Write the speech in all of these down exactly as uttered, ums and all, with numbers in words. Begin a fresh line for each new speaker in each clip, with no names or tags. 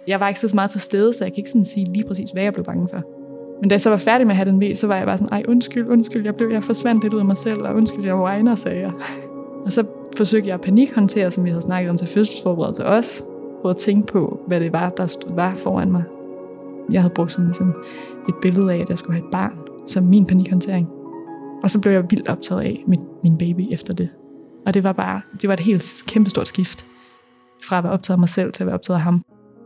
Jeg var ikke så meget til stede, så jeg kan ikke sådan sige lige præcis, hvad jeg blev bange for. Men da jeg så var færdig med at have den ved, så var jeg bare sådan, ej undskyld, undskyld, jeg, blev, jeg forsvandt lidt ud af mig selv, og undskyld, jeg whiner, sagde jeg. Og så forsøgte jeg at panikhåndtere, som vi havde snakket om til fødselsforberedelse også, for at tænke på, hvad det var, der stod, var foran mig. Jeg havde brugt sådan ligesom et billede af, at jeg skulle have et barn, som min panikhåndtering. Og så blev jeg vildt optaget af mit, min baby efter det. Og det var bare, det var et helt kæmpestort skift, fra at være optaget af mig selv til at være optaget af ham.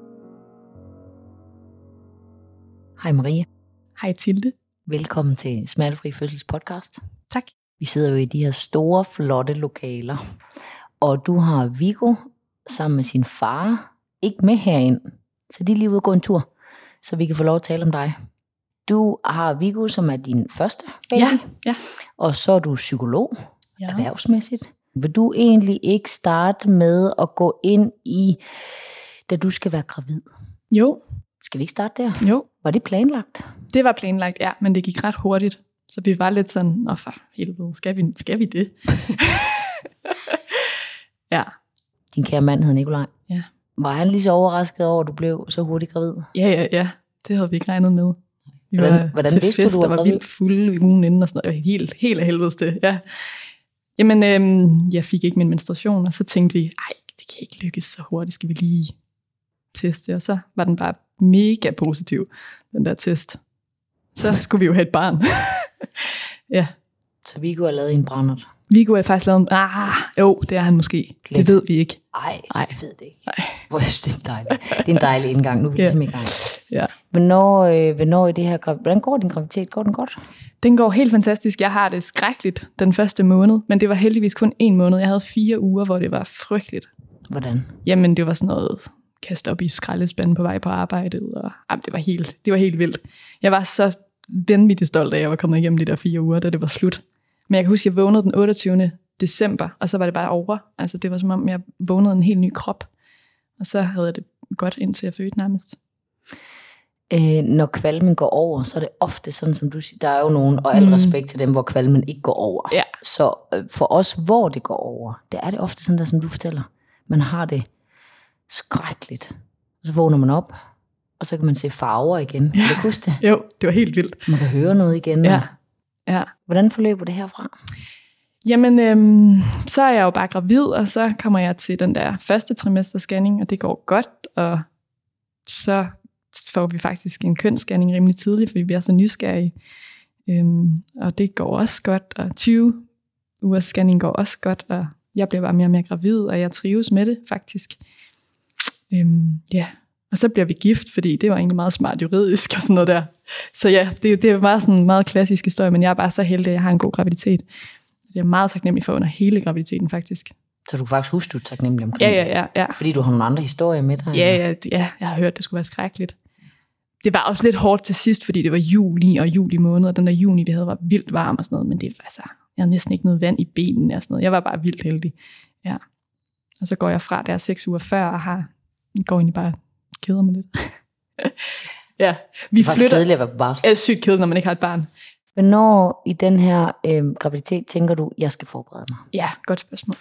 Hej Marie.
Hej Tilde.
Velkommen til Smertefri Fødsels podcast.
Tak.
Vi sidder jo i de her store, flotte lokaler, og du har Viggo sammen med sin far ikke med herind, så de er lige ude at gå en tur, så vi kan få lov at tale om dig. Du har Viggo, som er din første baby,
ja, ja.
Og så er du psykolog,
ja.
erhvervsmæssigt. Vil du egentlig ikke starte med at gå ind i, da du skal være gravid?
Jo.
Skal vi ikke starte der?
Jo.
Var det planlagt?
Det var planlagt, ja, men det gik ret hurtigt. Så vi var lidt sådan, nå for helvede, skal vi, skal vi det? Ja.
Din kære mand hed Nikolaj.
Ja.
Var han lige så overrasket over, at du blev så hurtigt gravid?
Ja, ja, ja. Det havde vi ikke regnet med. Vi
hvordan
var
hvordan
til
vidste
fest,
du, du var
der var
gravid?
vildt fulde i ugen inden og sådan noget. Helt, helt af helvedes det, ja. Jamen, øhm, jeg fik ikke min menstruation, og så tænkte vi, ej, det kan ikke lykkes så hurtigt, skal vi lige teste. Og så var den bare mega positiv, den der test. Så skulle vi jo have et barn. Ja.
Så Viggo har lavet en brændert?
Viggo har faktisk lavet en... Ah, jo, det er han måske. Lidt. Det ved vi ikke.
Ej,
Ej.
jeg ved det ikke.
Ej.
Hvor er det dejligt. Det er en dejlig indgang. Nu er vi ligesom
ja.
i gang.
Ja.
Hvornår, øh, hvornår i det her... Hvordan går din graviditet? Går den godt?
Den går helt fantastisk. Jeg har det skrækkeligt den første måned, men det var heldigvis kun en måned. Jeg havde fire uger, hvor det var frygteligt.
Hvordan?
Jamen, det var sådan noget... kaste op i skraldespanden på vej på arbejdet, og jamen, det var helt, det var helt vildt. Jeg var så vanvittigt stolt af, at jeg var kommet igennem de der fire uger, da det var slut. Men jeg kan huske, at jeg vågnede den otteogtyvende december, og så var det bare over. Altså, det var som om, jeg vågnede en helt ny krop. Og så havde jeg det godt, indtil jeg fødte nærmest.
Øh, når kvalmen går over, så er det ofte sådan, som du siger, der er jo nogen, og al
Mm.
respekt til dem, hvor kvalmen ikke går over.
Ja.
Så øh, for os, hvor det går over, det er det ofte sådan der, som du fortæller. Man har det skrækkeligt. Og så vågner man op, og så kan man se farver igen.
Ja.
Kan du ikke huske det?
Jo, det var helt vildt.
Man kan høre noget igen.
Ja. Ja.
Hvordan forløber det herfra?
Jamen, øhm, så er jeg jo bare gravid, og så kommer jeg til den der første trimesterscanning, og det går godt, og så får vi faktisk en kønsscanning rimelig tidligt, fordi vi er så nysgerrige. Øhm, og det går også godt, og tyve ugers scanning går også godt, og jeg bliver bare mere og mere gravid, og jeg trives med det faktisk. Øhm, ja, og så bliver vi gift, fordi det var egentlig meget smart juridisk og sådan noget der. Så ja, det, det er bare sådan en meget klassisk historie, men jeg er bare så heldig, at jeg har en god graviditet. Det er meget taknemmelig for under hele graviditeten faktisk.
Så du kan faktisk huske, du er taknemmelig omkring
Ja, ja, ja, ja.
Fordi du har nogle andre historier med dig?
Ja, ja, ja, jeg har hørt, det skulle være skrækkeligt. Det var også lidt hårdt til sidst, fordi det var juli og juli måned, og den der juni, vi havde, var vildt varm og sådan noget, men det var altså, jeg havde næsten ikke noget vand i benene og sådan noget. Jeg var bare vildt heldig. Ja. Og så går jeg fra der seks uger før, og har, går egentlig bare keder mig lidt. Ja, vi
det er
flytter.
kedeligt at være på barsel.
Det er sygt kedeligt, når man ikke har et barn.
Hvornår i den her øh, graviditet tænker du, jeg skal forberede mig?
Ja, godt spørgsmål.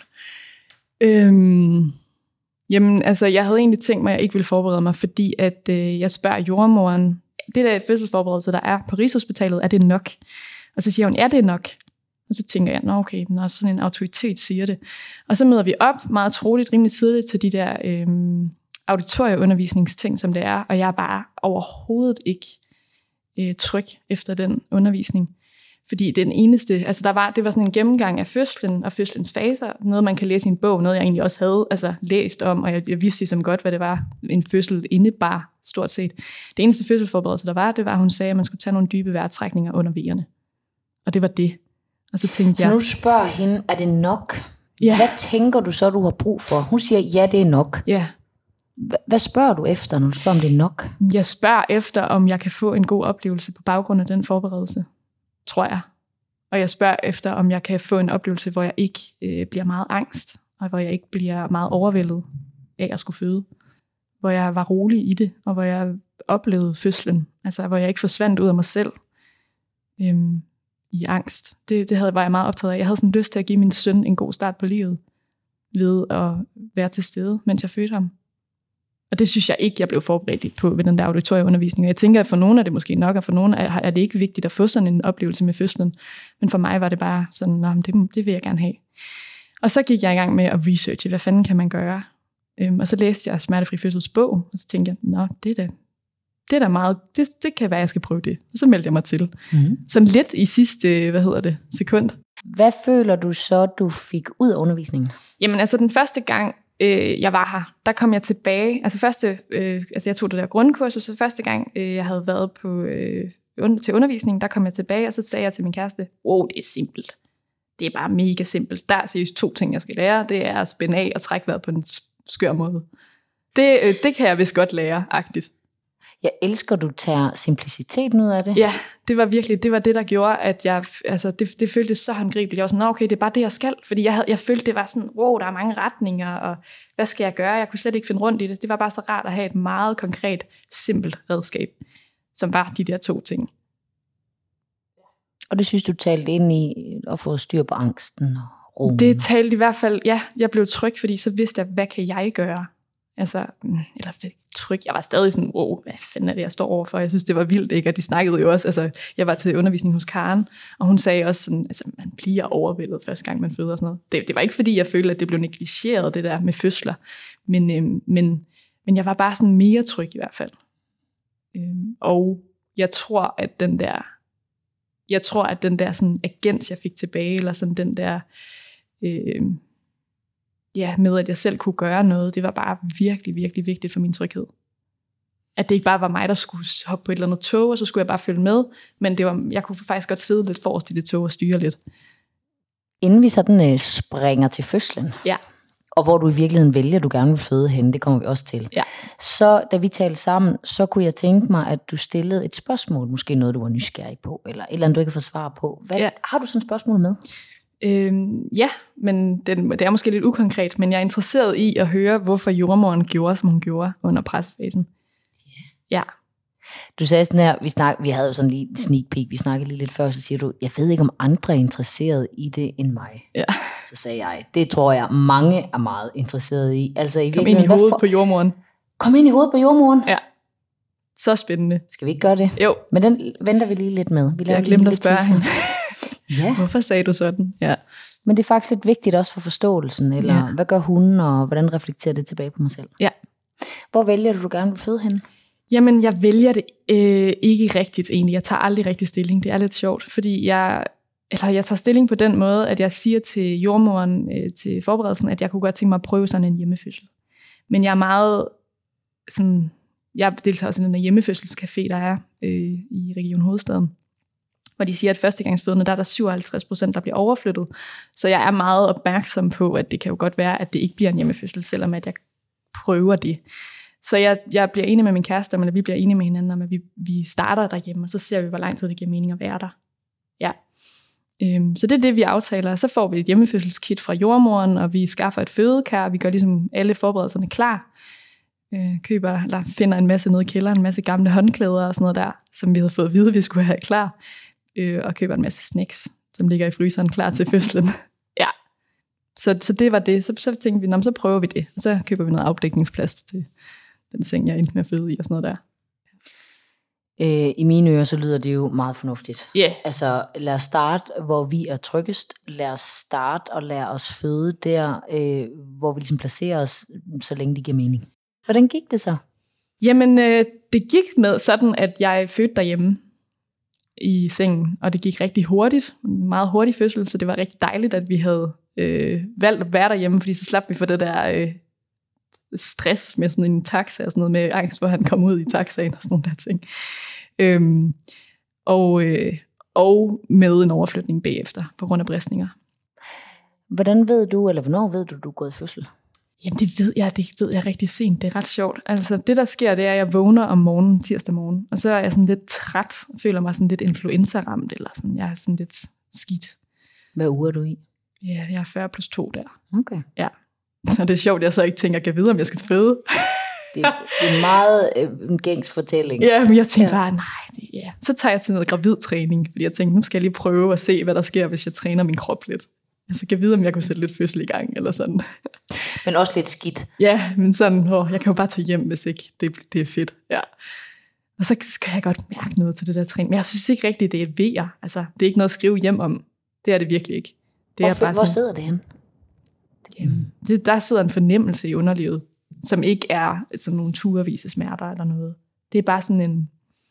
Øhm, jamen, altså, jeg havde egentlig tænkt mig, at jeg ikke ville forberede mig, fordi at øh, jeg spørger jordemoderen, det der fødselsforberedelse, der er på Rigshospitalet, er det nok? Og så siger hun, ja, det er nok. Og så tænker jeg, nå okay, når sådan en autoritet siger det. Og så møder vi op meget troligt, rimelig tidligt til de der øh, auditorieundervisningsting, som det er, og jeg er bare overhovedet ikke øh, tryg efter den undervisning. Fordi den eneste, altså der var, det var sådan en gennemgang af fødslen og fødslens faser, noget man kan læse i en bog, noget jeg egentlig også havde altså, læst om, og jeg, jeg vidste ligesom godt, hvad det var, en fødsel indebar, stort set. Det eneste fødselsforberedelse, der var, det var, at hun sagde, at man skulle tage nogle dybe vejrtrækninger under vejerne. Og det var det. Og så tænkte
så
jeg...
Så nu spørger hende, er det nok?
Ja.
Hvad tænker du så, du har brug for? Hun siger, ja, det er nok.
Ja.
Hvad spørger du efter, når du spørger, om det er nok?
Jeg spørger efter, om jeg kan få en god oplevelse på baggrund af den forberedelse, tror jeg. Og jeg spørger efter, om jeg kan få en oplevelse, hvor jeg ikke øh, bliver meget angst, og hvor jeg ikke bliver meget overvældet af at skulle føde. Hvor jeg var rolig i det, og hvor jeg oplevede fødslen. Altså, hvor jeg ikke forsvandt ud af mig selv øhm, i angst. Det, det havde, var jeg meget optaget af. Jeg havde sådan lyst til at give min søn en god start på livet, ved at være til stede, mens jeg fødte ham. Og det synes jeg ikke, jeg blev forberedt på ved den der auditorieundervisning. Og jeg tænker, at for nogle er det måske nok, og for nogle er det ikke vigtigt at få sådan en oplevelse med fødslen. Men for mig var det bare sådan, Nå, det, det vil jeg gerne have. Og så gik jeg i gang med at researche, hvad fanden kan man gøre? Øhm, og så læste jeg Smertefri Fødsels bog, og så tænkte jeg, nå, det er da, det er da meget, det, det kan være, jeg skal prøve det. Og så meldte jeg mig til. Mm. Sådan lidt i sidste, hvad hedder det, sekund.
Hvad føler du så, du fik ud af undervisningen?
Jamen altså den første gang, øh, jeg var her, der kom jeg tilbage. Altså første, øh, altså jeg tog det der grundkursus, så første gang, øh, jeg havde været på, øh, under, til undervisning, der kom jeg tilbage, og så sagde jeg til min kæreste, wow, det er simpelt. Det er bare mega simpelt. Der er seriøst to ting, jeg skal lære. Det er at spænde af og trække vejret på en skør måde. Det, øh, det kan jeg vist godt lære, agtigt.
Jeg elsker, du tager simpliciteten ud af det.
Ja, det var virkelig, det var det, der gjorde, at jeg, altså det, det føltes så håndgribeligt. Jeg var sådan, okay, det er bare det, jeg skal. Fordi jeg, havde, jeg følte, det var sådan, wow, der er mange retninger, og hvad skal jeg gøre? Jeg kunne slet ikke finde rundt i det. Det var bare så rart at have et meget konkret, simpelt redskab, som var de der to ting.
Og det synes du talte ind i at få styr på angsten og roen?
Det talte i hvert fald, ja, jeg blev tryg, fordi så vidste jeg, hvad kan jeg gøre? Altså, eller tryg, jeg var stadig sådan, wow, hvad fanden er det, jeg står overfor? Jeg synes, det var vildt, ikke? Og de snakkede jo også, altså, jeg var til undervisning hos Karen, og hun sagde også sådan, altså, man bliver overvældet første gang, man føder og sådan noget. Det, det var ikke, fordi jeg følte, at det blev negligeret, det der med fødsler, men, øhm, men, men jeg var bare sådan mere tryg i hvert fald. Øhm, og jeg tror, at den der, jeg tror, at den der sådan agens, jeg fik tilbage, eller sådan den der, øhm, ja, med at jeg selv kunne gøre noget, det var bare virkelig, virkelig vigtigt for min tryghed. At det ikke bare var mig, der skulle hoppe på et eller andet tog, og så skulle jeg bare følge med, men det var, jeg kunne faktisk godt sidde lidt forrest i det tog og styre lidt.
Inden vi sådan øh, springer til fødslen,
ja.
og hvor du i virkeligheden vælger, at du gerne vil føde henne, det kommer vi også til.
Ja.
Så da vi talte sammen, så kunne jeg tænke mig, at du stillede et spørgsmål, måske noget, du var nysgerrig på, eller et eller andet, du ikke kan få svar på. Hvad, ja. Har du sådan et spørgsmål med?
Øhm, ja, men den, det er måske lidt ukonkret, men jeg er interesseret i at høre, hvorfor jordmoren gjorde, som hun gjorde under pressefasen.
Yeah.
Ja.
Du sagde sådan her, vi, snak, vi havde jo sådan lige en sneak peek, vi snakkede lige lidt før, så siger du, jeg ved ikke, om andre er interesseret i det end mig.
Ja.
Så sagde jeg, det tror jeg, mange er meget interesseret i. Altså, i
Kom ind i hovedet for... på jordmoren.
Kom ind i hovedet på jordmoren?
Ja. Så spændende.
Skal vi ikke gøre det?
Jo.
Men den venter vi lige lidt med. Vi
jeg glemte at spørge hende.
Ja.
Hvorfor sagde du sådan? Ja.
Men det er faktisk lidt vigtigt også for forståelsen, eller ja. Hvad gør hun, og hvordan reflekterer det tilbage på mig selv?
Ja.
Hvor vælger du, du gerne vil føde henne?
Jamen, jeg vælger det øh, ikke rigtigt egentlig. Jeg tager aldrig rigtig stilling. Det er lidt sjovt, fordi jeg, eller jeg tager stilling på den måde, at jeg siger til jordmoren, øh, til forberedelsen, at jeg kunne godt tænke mig at prøve sådan en hjemmefødsel. Men jeg er meget sådan, jeg deltager også i den der hjemmefødselscafé, der er øh, i Region Hovedstaden, hvor de siger, at førstegangsfødende, der er der syvoghalvtreds procent, der bliver overflyttet. Så jeg er meget opmærksom på, at det kan jo godt være, at det ikke bliver en hjemmefødsel, selvom at jeg prøver det. Så jeg, jeg bliver enig med min kæreste, eller vi bliver enige med hinanden om, at vi, vi starter derhjemme, og så ser vi, hvor lang tid det giver mening at være der. Ja. Øhm, så det er det, vi aftaler. Så får vi et hjemmefødselskit fra jordmoren, og vi skaffer et fødekar, vi gør ligesom alle forberedelserne klar. Øh, køber, eller finder en masse nede i kælderen, en masse gamle håndklæder og sådan noget der, som vi havde fået at vide, vi skulle have klar. Øh, og køber en masse snacks, som ligger i fryseren klar til fødslen. Ja. Så, så det var det. Så, så tænkte vi, så prøver vi det. Og så køber vi noget afdækningsplads til den seng, jeg endte med at føde i og sådan noget der.
Øh, I mine ører, så lyder det jo meget fornuftigt.
Ja. Yeah.
Altså, lad os starte, hvor vi er tryggest. Lad os starte og lade os føde der, øh, hvor vi ligesom placerer os, så længe det giver mening. Hvordan gik det så?
Jamen, øh, det gik med sådan, at jeg fødte derhjemme i sengen, og det gik rigtig hurtigt. En meget hurtig fødsel, så det var rigtig dejligt, at vi havde øh, valgt at være derhjemme, fordi så slap vi for det der øh, stress med sådan en taxa og sådan noget, med angst, hvor han kom ud i taxaen og sådan nogle der ting. Øhm, og, øh, og med en overflytning bagefter, på grund af bristninger.
Hvordan ved du, eller hvornår ved du, du er gået i fødsel?
Jamen det ved jeg, det ved jeg rigtig sent. Det er ret sjovt. Altså det der sker, det er, at jeg vågner om morgenen, tirsdag morgen, og så er jeg sådan lidt træt, føler mig sådan lidt influenza-ramt, eller sådan, jeg er sådan lidt skidt.
Hvad uge er du i?
Ja, jeg er fyrre plus to der.
Okay.
Ja. Så det er sjovt, at jeg så ikke tænker, kan jeg vide, om jeg skal føde?
Det er, det er meget øh, en gængs fortælling.
Ja, men jeg tænkte ja. bare, nej, det, ja. Så tager jeg til noget gravidtræning, fordi jeg tænkte, nu skal jeg lige prøve at se, hvad der sker, hvis jeg træner min krop lidt. Altså, kan jeg vide, om jeg kunne sætte lidt fødsel i gang, eller sådan.
Men også lidt skidt.
Ja, men sådan, åh, jeg kan jo bare tage hjem, hvis ikke det, det er fedt. Ja. Og så kan jeg godt mærke noget til det der træning. Men jeg synes ikke rigtigt, det er vejer. Altså, det er ikke noget at skrive hjem om. Det er det virkelig ikke. Det
hvor,
er bare
hvor
sådan,
sidder det hen?
Jamen, det, der sidder en fornemmelse i underlivet, som ikke er sådan nogle turevise smerter eller noget. Det er bare sådan en,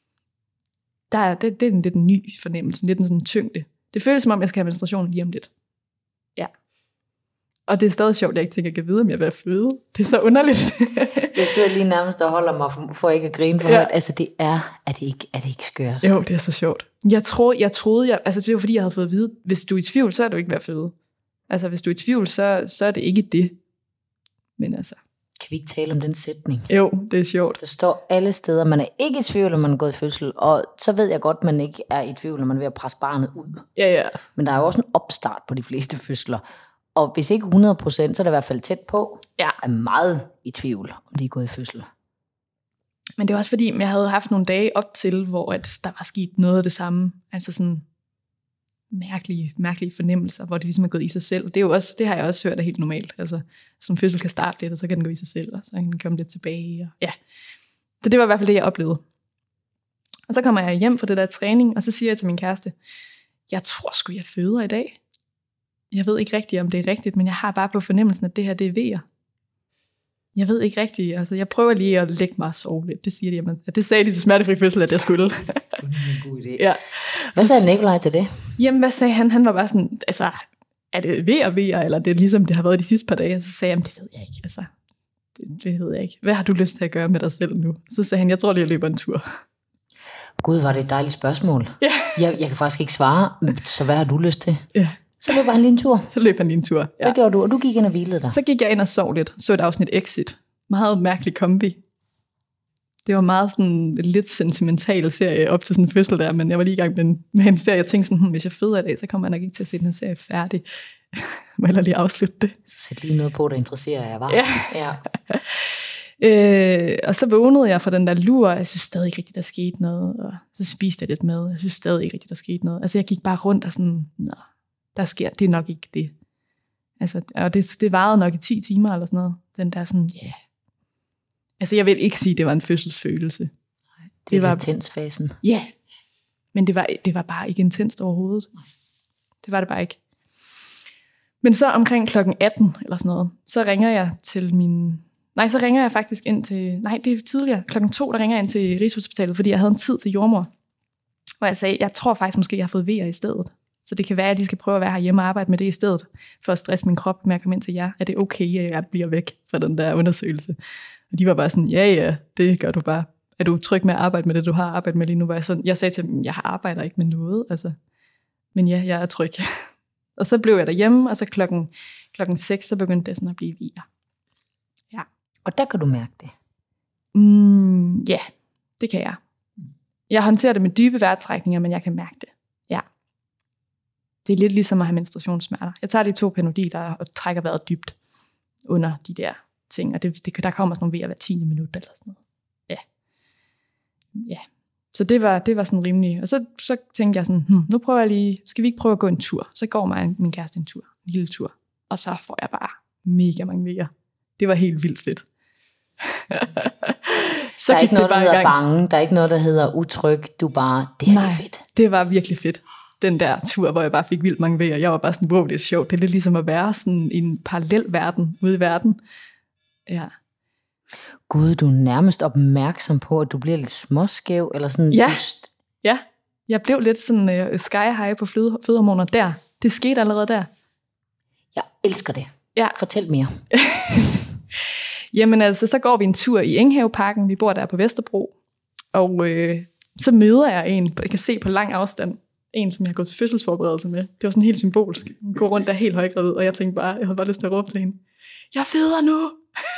der er, det, det er en lidt en ny fornemmelse, lidt en sådan tyngde. Det føles som om, jeg skal have menstruation lige om lidt. Ja. Og det er stadig sjovt, at jeg ikke tænker, at jeg kan vide, om jeg vil føde. Det er så underligt.
Jeg sidder lige nærmest og holder mig for, for ikke at grine for ja. højt. Altså det er, er det ikke, er det ikke skørt?
Jo, det er så sjovt. Jeg, troede, jeg troede, jeg, altså det var fordi, jeg havde fået at vide, hvis du er i tvivl, så er du ikke ved at føde. Altså hvis du er i tvivl, så, så er det ikke det. Men altså.
Kan vi ikke tale om den sætning?
Jo, det er sjovt.
Der står alle steder, man er ikke i tvivl, når man er gået i fødsel. Og så ved jeg godt, man ikke er i tvivl, når man er ved at presse barnet ud.
Ja, ja.
Men der er jo også en opstart på de fleste fødsler. Og hvis ikke hundrede procent, så er det i hvert fald tæt på.
Ja.
Er meget i tvivl, om de er gået i fødsel.
Men det var også fordi, jeg havde haft nogle dage op til, hvor at der var sket noget af det samme. Altså sådan mærkelige, mærkelige fornemmelser, hvor det ligesom er gået i sig selv. Det, er jo også, det har jeg også hørt er helt normalt. Altså, som fødsel kan starte lidt, og så kan den gå i sig selv, og så kan den komme lidt tilbage. Og, ja. Så det var i hvert fald det, jeg oplevede. Og så kommer jeg hjem fra det der træning, og så siger jeg til min kæreste, jeg tror sgu, jeg føder i dag. Jeg ved ikke rigtigt, om det er rigtigt, men jeg har bare på fornemmelsen, at det her, det er vejer. Jeg ved ikke rigtigt, altså jeg prøver lige at lægge mig og sove lidt. Det siger de, jamen, det sagde de til smertefri fødsel, at jeg skulle. Det
er en god idé.
Ja.
Hvad sagde Nikolaj til det?
Jamen, hvad sagde han? Han var bare sådan, altså, er det vejer, vejer, eller det er ligesom det har været de sidste par dage? Og så sagde jeg, det ved jeg ikke, altså, det, det ved jeg ikke. Hvad har du lyst til at gøre med dig selv nu? Så sagde han, jeg tror lige, jeg løber en tur.
Gud, var det et dejligt spørgsmål.
Ja.
Jeg, jeg kan faktisk ikke svare, så hvad har du lyst til?
Ja.
Så løb han lige en tur.
Så løb han lige en tur, ja.
Hvad gjorde du? Og du gik ind og hvilede dig?
Så gik jeg ind og sov lidt. Så et afsnit Exit. Meget mærkelig kombi. Det var meget sådan en lidt sentimental serie op til sådan en fødsel der, men jeg var lige i gang med en, med en serie. Jeg tænkte sådan, hm, hvis jeg føder i dag, så kommer jeg nok ikke til at se den her serie færdig. Må jeg lige afslutte det.
Så sæt lige noget på, der interesserer jer, var?
Ja.
Ja.
øh, og så vågnede jeg fra den der lur, og jeg synes stadig ikke rigtigt, der skete noget. Og så spiste jeg lidt mad, jeg synes stadig ikke rigtigt, der skete noget. Altså jeg gik bare rundt og sådan, nå, der sker, det er nok ikke det. Altså, og det, det varede nok i ti timer eller sådan noget. Den der sådan, ja. Yeah. Altså, jeg vil ikke sige, at det var en fødselsfølelse.
Nej, det, det var intensfasen.
Ja, yeah. Men det var, det var bare ikke intenst overhovedet. Det var det bare ikke. Men så omkring klokken atten eller sådan noget, så ringer jeg til min... Nej, så ringer jeg faktisk ind til... Nej, det er tidligere. Klokken to, der ringer jeg ind til Rigshospitalet, fordi jeg havde en tid til jordmor. Og jeg sagde, jeg tror faktisk måske, jeg har fået vejer i stedet. Så det kan være, at de skal prøve at være herhjemme og arbejde med det i stedet, for at stresse min krop med at komme ind til jer. Er det okay, at jeg bliver væk fra den der undersøgelse? Og de var bare sådan, ja ja, det gør du bare. Er du tryg med at arbejde med det, du har arbejdet med lige nu? Jeg, sådan, jeg sagde til dem, jeg arbejder ikke med noget. Altså. Men ja, jeg er tryg. Og så blev jeg derhjemme, og så klokken, klokken seks, så begyndte det sådan at blive vejer. Ja.
Og der kan du mærke det?
Mm, ja, det kan jeg. Jeg håndterer det med dybe vejrtrækninger, men jeg kan mærke det. Ja. Det er lidt ligesom at have menstruationssmerter. Jeg tager de to Panodiler og trækker vejret dybt under de der ting, og det, det, der kommer sådan nogle vejer hver tiende minut eller sådan noget. Ja. Ja. Så det var, det var sådan rimelig. Og så, så tænkte jeg sådan, hm, nu prøver jeg lige, skal vi ikke prøve at gå en tur? Så går mig og min kæreste en tur, en lille tur, og så får jeg bare mega mange vejer. Det var helt vildt fedt.
Så der er ikke noget, der hedder bange, der er ikke noget, der hedder utryg, du bare, det er
Nej,
fedt.
Det var virkelig fedt. Den der tur, hvor jeg bare fik vildt mange vejer. Jeg var bare sådan, wow, det er sjovt. Det er lidt ligesom at være sådan i en parallel verden ude i verden. Ja.
Gud, du er nærmest opmærksom på, at du bliver lidt småskæv, eller sådan.
Ja,
du st-
ja. Jeg blev lidt sådan uh, sky high på fødehormoner der. Det skete allerede der.
Jeg elsker det.
Ja.
Fortæl mere.
Jamen altså, så går vi en tur i Enghaveparken. Vi bor der på Vesterbro. Og øh, så møder jeg en, jeg kan se på lang afstand, en, som jeg har gået til fødselsforberedelse med. Det var sådan helt symbolsk. Hun går rundt der helt højgravid, og jeg tænkte bare, jeg havde bare lyst til at råbe til hende, jeg føder nu!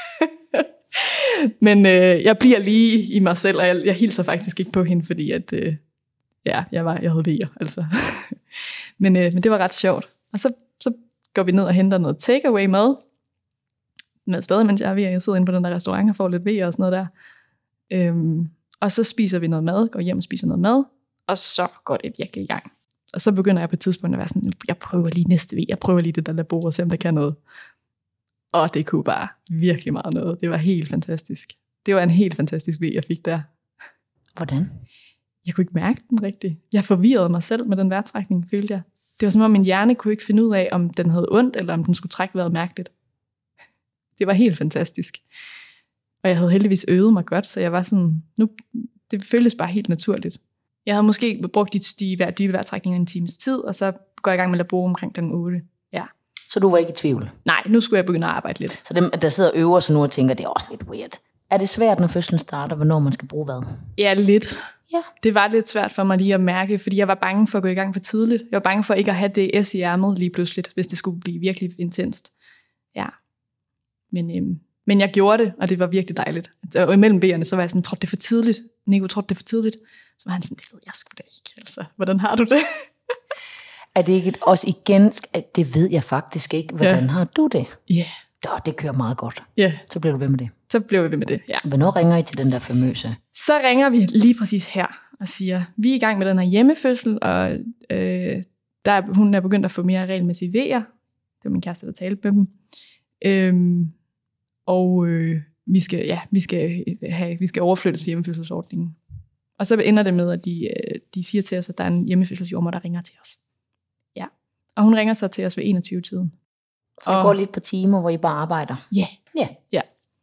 Men øh, jeg bliver lige i mig selv, og jeg, jeg hilser faktisk ikke på hende, fordi at, øh, ja, jeg, var, jeg havde vejer, altså. men, øh, men det var ret sjovt. Og så, så går vi ned og henter noget takeaway mad, med stadig, mens jeg er ved, jeg sidder inde på den der restaurant og får lidt vejer og sådan noget der. Øhm, og så spiser vi noget mad, går hjem og spiser noget mad, og så går det virkelig i gang. Og så begynder jeg på et tidspunkt at være sådan, jeg prøver lige næste ved, jeg prøver lige det der labor og se om der kan noget. Og det kunne bare virkelig meget noget. Det var helt fantastisk. Det var en helt fantastisk V, jeg fik der.
Hvordan?
Jeg kunne ikke mærke den rigtigt. Jeg forvirrede mig selv med den vejrtrækning, følte jeg. Det var som om min hjerne kunne ikke finde ud af, om den havde ondt, eller om den skulle trække vejret mærkeligt. Det var helt fantastisk. Og jeg havde heldigvis øvet mig godt, så jeg var sådan, nu, det føltes bare helt naturligt. Jeg havde måske brugt de, de dybe vejrtrækninger en times tid, og så går jeg i gang med labor omkring klokken otte. Ja.
Så du var ikke i tvivl?
Nej, nu skulle jeg begynde at arbejde lidt.
Så dem, der sidder og øver sig nu og tænker, det er også lidt weird. Er det svært, når fødslen starter, hvornår man skal bruge hvad?
Ja, lidt.
Ja.
Det var lidt svært for mig lige at mærke, fordi jeg var bange for at gå i gang for tidligt. Jeg var bange for ikke at have det S i ærmet lige pludselig, hvis det skulle blive virkelig intenst. Ja. Men, øhm, men jeg gjorde det, og det var virkelig dejligt. Og imellem V'erne, så var jeg sådan, tror det er for tidligt? Nico, tror det er for tidligt? Så var han sådan, det ved jeg sgu da ikke. Altså, hvordan har du det?
Er det ikke et, også igen, det ved jeg faktisk ikke, hvordan ja. Har du det?
Ja. Yeah.
Oh, det kører meget godt.
Ja. Yeah.
Så bliver du ved med det.
Så bliver vi ved med det, ja.
Hvornår ringer I til den der famøse?
Så ringer vi lige præcis her og siger, vi er i gang med den her hjemmefødsel, og øh, der, hun er begyndt at få mere regelmæssige V'er. Det var min kæreste, der talte med dem. Øhm, og øh, vi skal, ja, vi skal, have, vi skal overflyttes til hjemmefødselsordningen. Og så ender det med, at de, de siger til os, at der er en hjemmefødselsjordmor, der ringer til os. Ja. Og hun ringer så til os ved enogtyve-tiden.
Så det og, går lidt på timer, hvor I bare arbejder?
Ja. Yeah. Ja.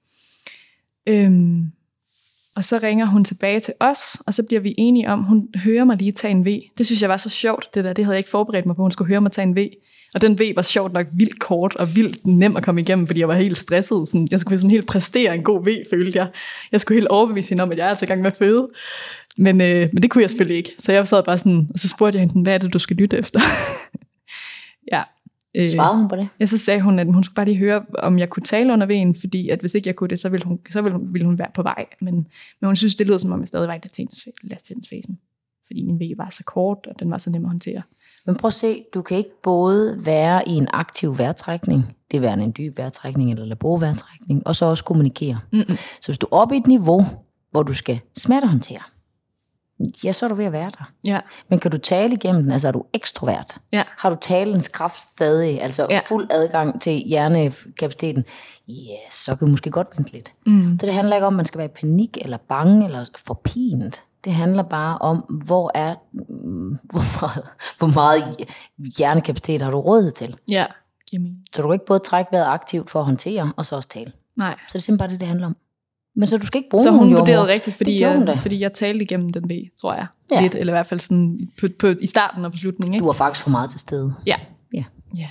Øhm, og så ringer hun tilbage til os, og så bliver vi enige om, hun hører mig lige tage en V. Det synes jeg var så sjovt, det der. Det havde jeg ikke forberedt mig på, hun skulle høre mig tage en V. Og den V var sjovt nok vildt kort og vildt nem at komme igennem, fordi jeg var helt stresset. Sådan, jeg skulle sådan helt præstere en god V, følte jeg. Jeg skulle helt overbevise hende om, at jeg er altså i gang med at føde. Men, øh, men det kunne jeg selvfølgelig ikke. Så jeg sad bare sådan, og så spurgte jeg hende, hvad er det, du skal lytte efter? ja.
Øh, Svarede hun på det?
Ja, så sagde hun, at hun skulle bare lige høre, om jeg kunne tale under V'en, fordi at hvis ikke jeg kunne det, så ville hun, så ville hun, ville hun være på vej. Men, men hun synes, det lød som om, jeg stadig var i latensfasen, fordi min V var så kort, og den var så nem at håndtere.
Men prøv at se, du kan ikke både være i en aktiv vejrtrækning, det er en dyb vejrtrækning eller laborvejrtrækning, og så også kommunikere. Mm-mm. Så hvis du er oppe i et niveau, hvor du skal smertehåndtere, ja, så er du ved at være der.
Ja.
Men kan du tale igennem den, altså er du ekstrovert?
Ja.
Har du talens kraft stadig, altså ja. Fuld adgang til hjernekapaciteten? Ja, yes, så kan du måske godt vente lidt. Mm. Så det handler ikke om, at man skal være i panik, eller bange, eller forpint. Det handler bare om, hvor er, hvor meget, hvor meget hjernekapacitet har du råd til?
Ja.
Så du kan ikke både trække vejret aktivt for at håndtere, og så også tale.
Nej.
Så det er simpelthen bare det, det handler om. Men så du skal ikke bruge
så
nogen
hun vurderede rigtigt, fordi
jeg,
jeg, fordi jeg talte igennem den V, tror jeg.
Ja.
Lidt, eller i hvert fald sådan på, på, i starten og på slutningen. Ikke?
Du var faktisk for meget til stede.
Ja.
Ja.
Ja.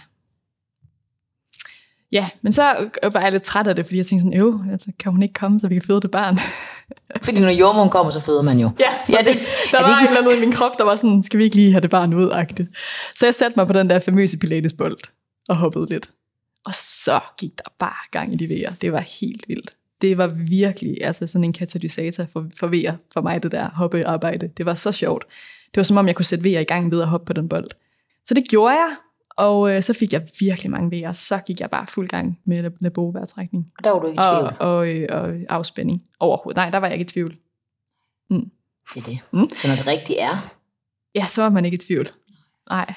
Ja, men så var jeg lidt træt af det, fordi jeg tænkte sådan, øv, altså, kan hun ikke komme, så vi kan føde det barn?
Fordi når jordmoren kommer, så føder man jo.
Ja,
ja det,
der var
det
ikke... et eller andet i min krop, der var sådan, skal vi ikke lige have det barn ud-agtigt. Så jeg satte mig på den der famøse pilatesbold og hoppede lidt. Og så gik der bare gang i de V'er. Det var helt vildt. Det var virkelig altså sådan en katalysator for, for V'er, for mig det der hoppearbejde. Det var så sjovt. Det var som om, jeg kunne sætte V'er i gang ved at hoppe på den bold. Så det gjorde jeg, og øh, så fik jeg virkelig mange V'er. Så gik jeg bare fuld gang med laborvejrtrækning.
Og der var du ikke i tvivl?
Og, og, øh, og afspænding overhovedet. Nej, der var jeg ikke i tvivl. Mm.
Det er det. Mm. Så når det rigtigt er?
Ja, så var man ikke i tvivl. Nej.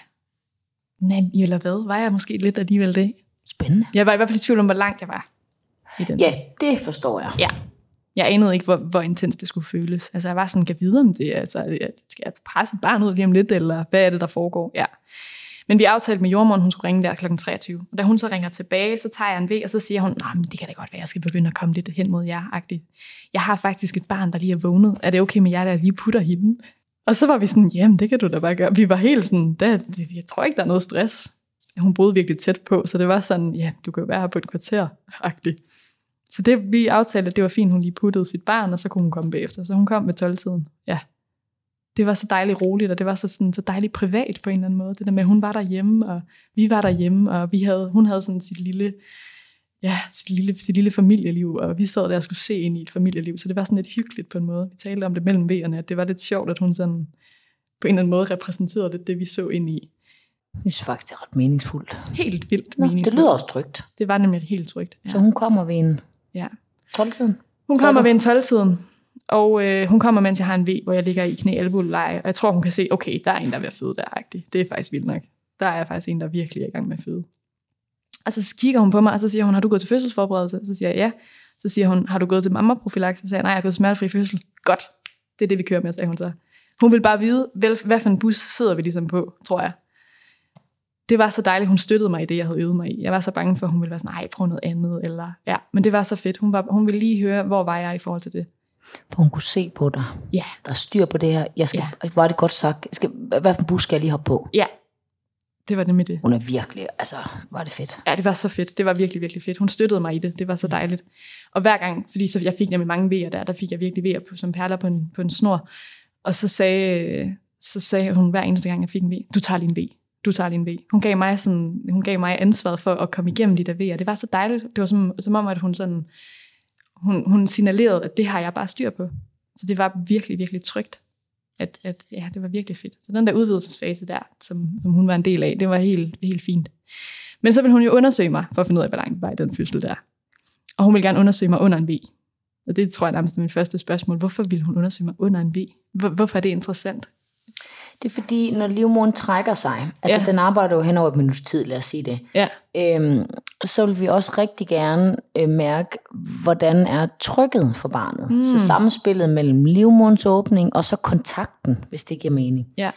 Nej, eller hvad? Var jeg måske lidt alligevel det?
Spændende.
Jeg var i hvert fald i tvivl om, hvor langt jeg var.
Ja, det forstår jeg.
Ja. Jeg anede ikke, hvor, hvor intens det skulle føles. Altså, jeg var sådan, kan vide om det. Altså, skal jeg presse et barn ud lige om lidt, eller hvad er det, der foregår? Ja. Men vi aftalte med jordmoren, hun skulle ringe der klokken treogtyve. Og da hun så ringer tilbage, så tager jeg en V, og så siger hun, nej, men det kan da godt være, jeg skal begynde at komme lidt hen mod jer-agtigt. Jeg har faktisk et barn, der lige er vågnet. Er det okay med jer, der lige putter hende? Og så var vi sådan, jamen, det kan du da bare gøre. Vi var helt sådan, der, jeg tror ikke, der er noget stress. Hun boede virkelig tæt på, så det var sådan, ja, du kan jo være her på et kvarter-agtigt. Så det, vi aftalte, at det var fint, hun lige puttede sit barn, og så kunne hun komme bagefter. Så hun kom ved tolv-tiden. Ja. Det var så dejligt roligt, og det var så, sådan, så dejligt privat på en eller anden måde. Det der med, at hun var derhjemme, og vi var derhjemme, og vi havde, hun havde sådan sit lille, ja, sit lille, sit lille familieliv, og vi sad der og skulle se ind i et familieliv, så det var sådan lidt hyggeligt på en måde. Vi talte om det mellem V'erne, at det var lidt sjovt, at hun sådan på en eller anden måde repræsenterede lidt det, vi så ind i.
Jeg synes faktisk, det er ret meningsfuldt.
Helt vildt
Nå,
meningsfuldt.
Det lyder også trygt.
Det var nemlig helt trygt. Ja.
Så hun kommer ved en
ja.
tolv-tiden?
Hun kommer ved en tolv-tiden, og øh, hun kommer, mens jeg har en V, hvor jeg ligger i knæ-albueleje, og jeg tror, hun kan se, okay, der er en, der er ved at føde der-agtigt. Det er faktisk vildt nok. Der er faktisk en, der virkelig er i gang med at føde. Og så kigger hun på mig, og så siger hun, har du gået til fødselsforberedelse? Så siger jeg, ja. Så siger hun, har du gået til mammaprofylaks? Så siger jeg, nej, jeg har gået til smertefri fødsel. Godt, det er det, vi kører med, sagde hun så. Hun ville bare vide, hvad for en bus sidder vi ligesom på, tror jeg. Det var så dejligt, hun støttede mig i det, jeg havde øvet mig i. Jeg var så bange for, at hun ville være sådan, nej, prøv noget andet. Eller, ja. Men det var så fedt. Hun, var, hun ville lige høre, hvor var jeg i forhold til det.
For hun kunne se på dig.
Ja.
Der er styr på det her. Jeg skal, ja. Var det godt sagt? Jeg skal, hvad for en bus skal jeg lige hoppe på?
Ja, det var nemlig det.
Hun er virkelig, altså, var det fedt.
Ja, det var så fedt. Det var virkelig, virkelig fedt. Hun støttede mig i det. Det var så dejligt. Og hver gang, fordi så jeg fik nemlig mange V'er der, der fik jeg virkelig V'er på, som perler på en, på en snor. Og så sagde, så sagde hun hver eneste gang, jeg fik en V, du tager lige en V. Du tager lige en V. Hun gav mig, sådan, hun gav mig ansvaret for at komme igennem de der V'er. Det var så dejligt. Det var som, som om, at hun, sådan, hun, hun signalerede, at det har jeg bare styr på. Så det var virkelig, virkelig trygt. At, at, ja, det var virkelig fedt. Så den der udvidelsesfase der, som, som hun var en del af, det var helt, helt fint. Men så ville hun jo undersøge mig, for at finde ud af, hvor langt var i den fødsel der. Og hun ville gerne undersøge mig under en V. Og det tror jeg nærmest er mit første spørgsmål. Hvorfor ville hun undersøge mig under en V? Hvorfor er det interessant?
Det er fordi, når livmoderen trækker sig, altså ja. Den arbejder jo hen over et minuts tid, lad os sige det,
ja.
øhm, så vil vi også rigtig gerne øh, mærke, hvordan er trykket for barnet. Mm. Så samspillet mellem livmoderens åbning og så kontakten, hvis det giver mening.
Ja.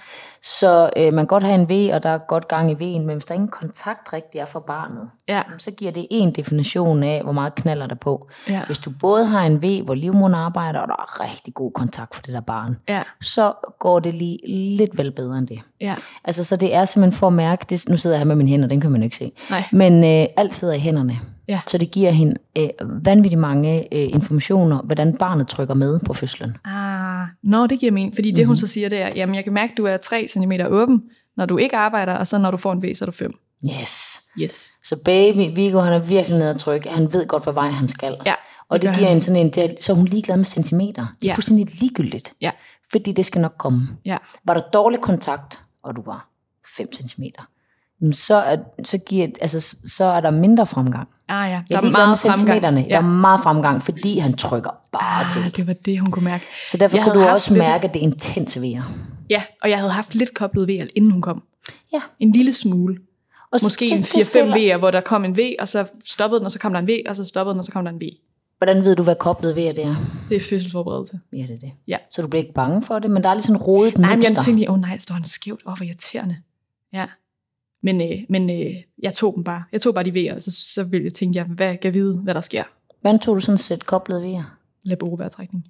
Så øh, man kan godt have en V, og der er godt gang i V'en, men hvis der ingen kontakt rigtig er for barnet,
ja.
så giver det en definition af, hvor meget knaller der på.
Ja.
Hvis du både har en V, hvor livmoderen arbejder, og der er rigtig god kontakt for det der barn,
ja.
så går det lige lidt vel bedre end det.
Ja.
Altså, så det er simpelthen for at mærke, det, nu sidder jeg her med mine hænder, den kan man jo ikke se,
Nej.
men øh, alt sidder i hænderne.
Ja.
Så det giver hende øh, vanvittigt mange øh, informationer, hvordan barnet trykker med på fødslen.
Ah, nå, det giver mening, fordi det mm-hmm. hun så siger, det er, jamen jeg kan mærke, at du er tre centimeter åben, når du ikke arbejder, og så når du får en V, så er du fem.
Yes.
Yes.
Så baby, Viggo, han er virkelig nede at trykke, han ved godt, hvad vej han skal.
Ja,
og det, det giver en sådan en, det, så er hun ligeglad med centimeter. Det er
ja.
fuldstændig ligegyldigt,
ja.
fordi det skal nok komme.
Ja.
Var der dårlig kontakt, og du var fem centimeter, så er, så, giver, altså, så er der mindre fremgang.
Ah, ja.
Der er meget centimeterne. Ja. Der er meget fremgang, fordi han trykker bare
ah,
til.
Det var det, hun kunne mærke.
Så derfor jeg kunne du også lidt... mærke, at det er intense V'er.
Ja, og jeg havde haft lidt koblet V'er, inden hun kom.
Ja.
En lille smule. Og måske så, en fire fem V'er, hvor der kom en V, og så stoppede den, og så kom der en V, og så stoppede den, og så kom der en V.
Hvordan ved du, hvad koblet V'er det er?
Det er fødselsforberedelse.
Ja, det er det.
Ja.
Så du bliver ikke bange for det, men der er lige sådan rodet mønster.
Nej, men jeg tænkte, åh oh, nej, står han skævt? Åh, oh, hvor irriterende. Ja. Men, øh, men øh, jeg tog dem bare. Jeg tog bare de V'er, og så, så ville jeg tænke, jeg, hvad kan jeg vide, hvad der sker?
Hvordan tog du sådan et sæt koblet V'er?
Laborovejrtrækning.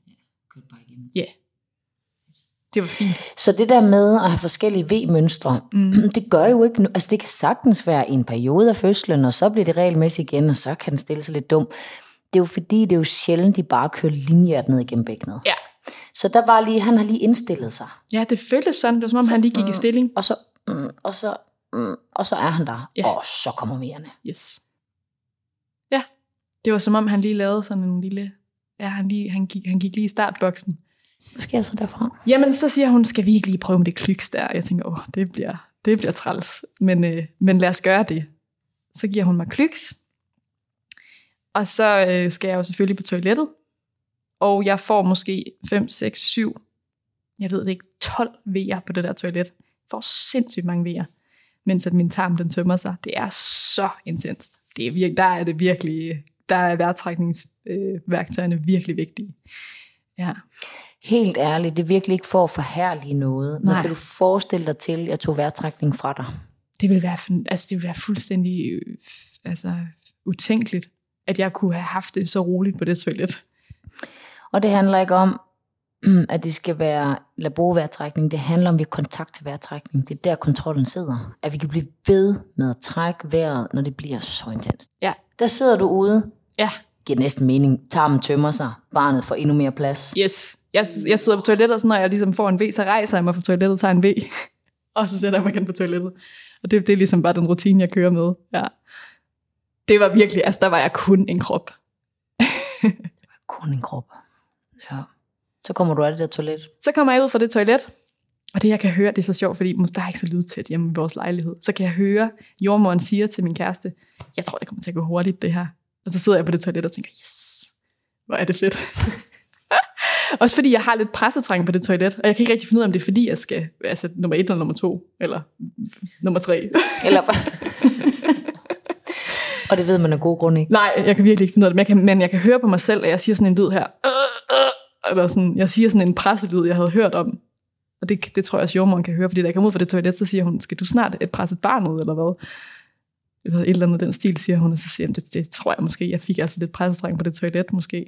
Ja. Yeah. Det var fint.
Så det der med at have forskellige V-mønstre, mm. det gør jo ikke, altså det kan sagtens være i en periode af fødslen, og så bliver det regelmæssigt igen, og så kan den stille sig lidt dum. Det er jo fordi, det er jo sjældent, de bare kører linjert ned igennem bækkenet.
Ja.
Så der var lige, han har lige indstillet sig.
Ja, det føltes sådan, det var som om så, han lige gik mm, i stilling.
Og så, mm, og så, mm, og så er han der, ja. Og så kommer V'erne.
Yes. Ja, det var som om han lige lavede sådan en lille, ja, han, lige, han, gik, han gik lige i startboksen.
Hvad sker så derfra?
Jamen, så siger hun, skal vi ikke lige prøve med det klyks der? Jeg tænker, åh, det bliver, det bliver træls, men, øh, men lad os gøre det. Så giver hun mig klyks, og så øh, skal jeg jo selvfølgelig på toilettet, og jeg får måske fem, seks, syv, jeg ved det ikke, tolv V'er på det der toilet. Jeg får sindssygt mange V'er, mens at min tarm den tømmer sig. Det er så intenst. Det er virkelig, der er det virkelig, der er vejrtrækningsværktøjerne øh, virkelig vigtige. Ja.
Helt ærligt, det er virkelig ikke for at forherlige noget. Men kan du forestille dig til, at jeg tog vejrtrækning fra dig?
Det ville være, altså det ville være fuldstændig øh, altså, utænkeligt, at jeg kunne have haft det så roligt på det toilet.
Og det handler ikke om, at det skal være laborvejrtrækning. Det handler om, at vi har kontakt til vejrtrækning. Det er der, kontrollen sidder. At vi kan blive ved med at trække vejret, når det bliver så intenst.
Ja.
Der sidder du ude.
Ja.
Giver næsten mening. Tarmen tømmer sig. Barnet får endnu mere plads.
Yes. Jeg, jeg sidder på toilettet, og så når jeg ligesom får en V, så rejser jeg mig fra toilettet og tager en V. Og så sætter jeg mig igen på toilettet. Og det, det er ligesom bare den rutine, jeg kører med. Ja. Det var virkelig, altså der var jeg kun en krop.
Kun en krop. Ja. Så kommer du af det der toilet.
Så kommer jeg ud fra det toilet, og det jeg kan høre, det er så sjovt, fordi der er ikke så lydtæt hjemme i vores lejlighed. Så kan jeg høre, jordmoren siger til min kæreste, jeg tror, det kommer til at gå hurtigt, det her. Og så sidder jeg på det toilet og tænker, yes, hvor er det fedt. Også fordi jeg har lidt pressetræng på det toilet, og jeg kan ikke rigtig finde ud af, om det er fordi, jeg skal, altså nummer et eller nummer to, eller nummer tre.
Eller Og det ved man af gode grunde ikke.
Nej, jeg kan virkelig ikke finde ud af det, men jeg kan, men jeg kan høre på mig selv, at jeg siger sådan en lyd her. Eller sådan, jeg siger sådan en presselyd, jeg havde hørt om. Og det, det tror jeg også, jordmoren kan høre, fordi da jeg kom ud fra det toilet, så siger hun, skal du snart et presset barn ud, eller hvad? Eller et eller andet den stil, siger hun, og så siger hun, det, det tror jeg måske. Jeg fik altså lidt pressestreng på det toilet, måske.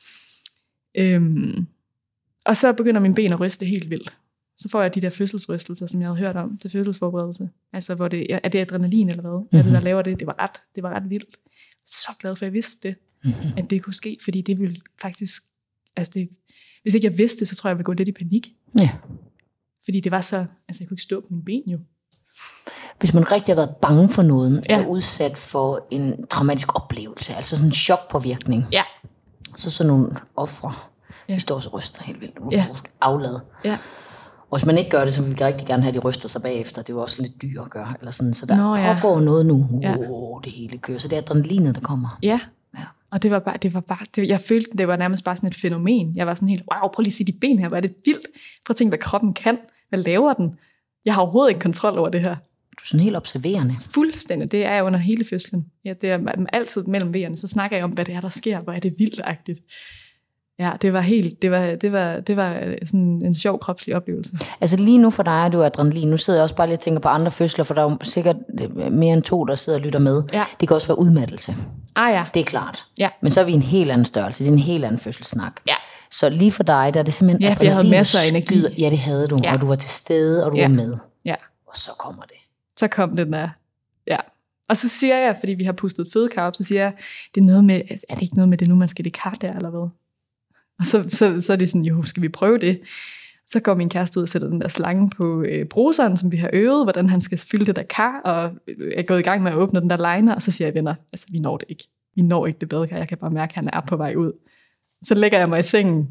Øhm, og så begynder mine ben at ryste helt vildt. Så får jeg de der fødselsrystelser, som jeg havde hørt om til fødselsforberedelse. Altså, hvor det, er det adrenalin eller hvad? Mm-hmm. Er det, der laver det? Det var ret, det var ret vildt. Så glad for, at jeg vidste det, mm-hmm. at det kunne ske, fordi det ville faktisk, altså det, hvis ikke jeg vidste det, så tror jeg, jeg ville gå lidt i panik.
Ja.
Fordi det var så, altså jeg kunne ikke stå på mine ben jo.
Hvis man rigtig har været bange for noget,
ja.
er udsat for en traumatisk oplevelse, altså sådan en chokpåvirkning,
ja.
så sådan nogle ofre,
ja.
de står så ryster helt vildt,
ja.
aflad.
Ja.
Og hvis man ikke gør det, så vil vi rigtig gerne have, at de ryster sig bagefter. Det er jo også lidt dyrt at gøre. Eller sådan. Så der
Nå, ja.
pågår noget nu.
Ja.
Wow, det hele kører. Så det er adrenalinet, der kommer.
Ja,
ja.
Og det var bare, det var bare det, jeg følte, det var nærmest bare sådan et fænomen. Jeg var sådan helt, wow, prøv lige at se de ben her, hvor er det vildt. Prøv at tænke, hvad kroppen kan. Hvad laver den? Jeg har overhovedet ikke kontrol over det her.
Du er sådan helt observerende.
Fuldstændig, det er jeg under hele fødslen. Ja, det er altid mellem vejerne, så snakker jeg om, hvad det er, der sker. Hvor er det vildt-agtigt. Ja, det var helt, det var, det var, det var sådan en sjov kropslig oplevelse.
Altså lige nu for dig er du adrenalin. Nu sidder jeg også bare lige og tænker på andre fødsler, for der er jo sikkert mere end to, der sidder og lytter med.
Ja.
Det kan også være udmattelse.
Ah ja.
Det er klart.
Ja.
Men så er vi en helt anden størrelse. Det er en helt anden fødselssnak.
Ja.
Så lige for dig, der er det simpelthen
ja,
adrenalin.
Ja, jeg havde masser af energi.
Skyder. Ja, det havde du. Ja. Og du var til stede, og du
ja.
var med.
Ja.
Og så kommer det.
Så kom den der. Ja. Og så siger jeg, fordi vi har pustet fødekar op, så siger jeg, det er noget med, er det ikke noget med det nu, man skal det kar der, eller hvad? Og så, så, så er det sådan, jo, skal vi prøve det? Så går min kæreste ud og sætter den der slange på øh, bruseren, som vi har øvet, hvordan han skal fylde det der kar, og er gået i gang med at åbne den der liner, og så siger jeg, venner, altså vi når det ikke. Vi når ikke det badekar, jeg kan bare mærke, at han er på vej ud. Så lægger jeg mig i sengen,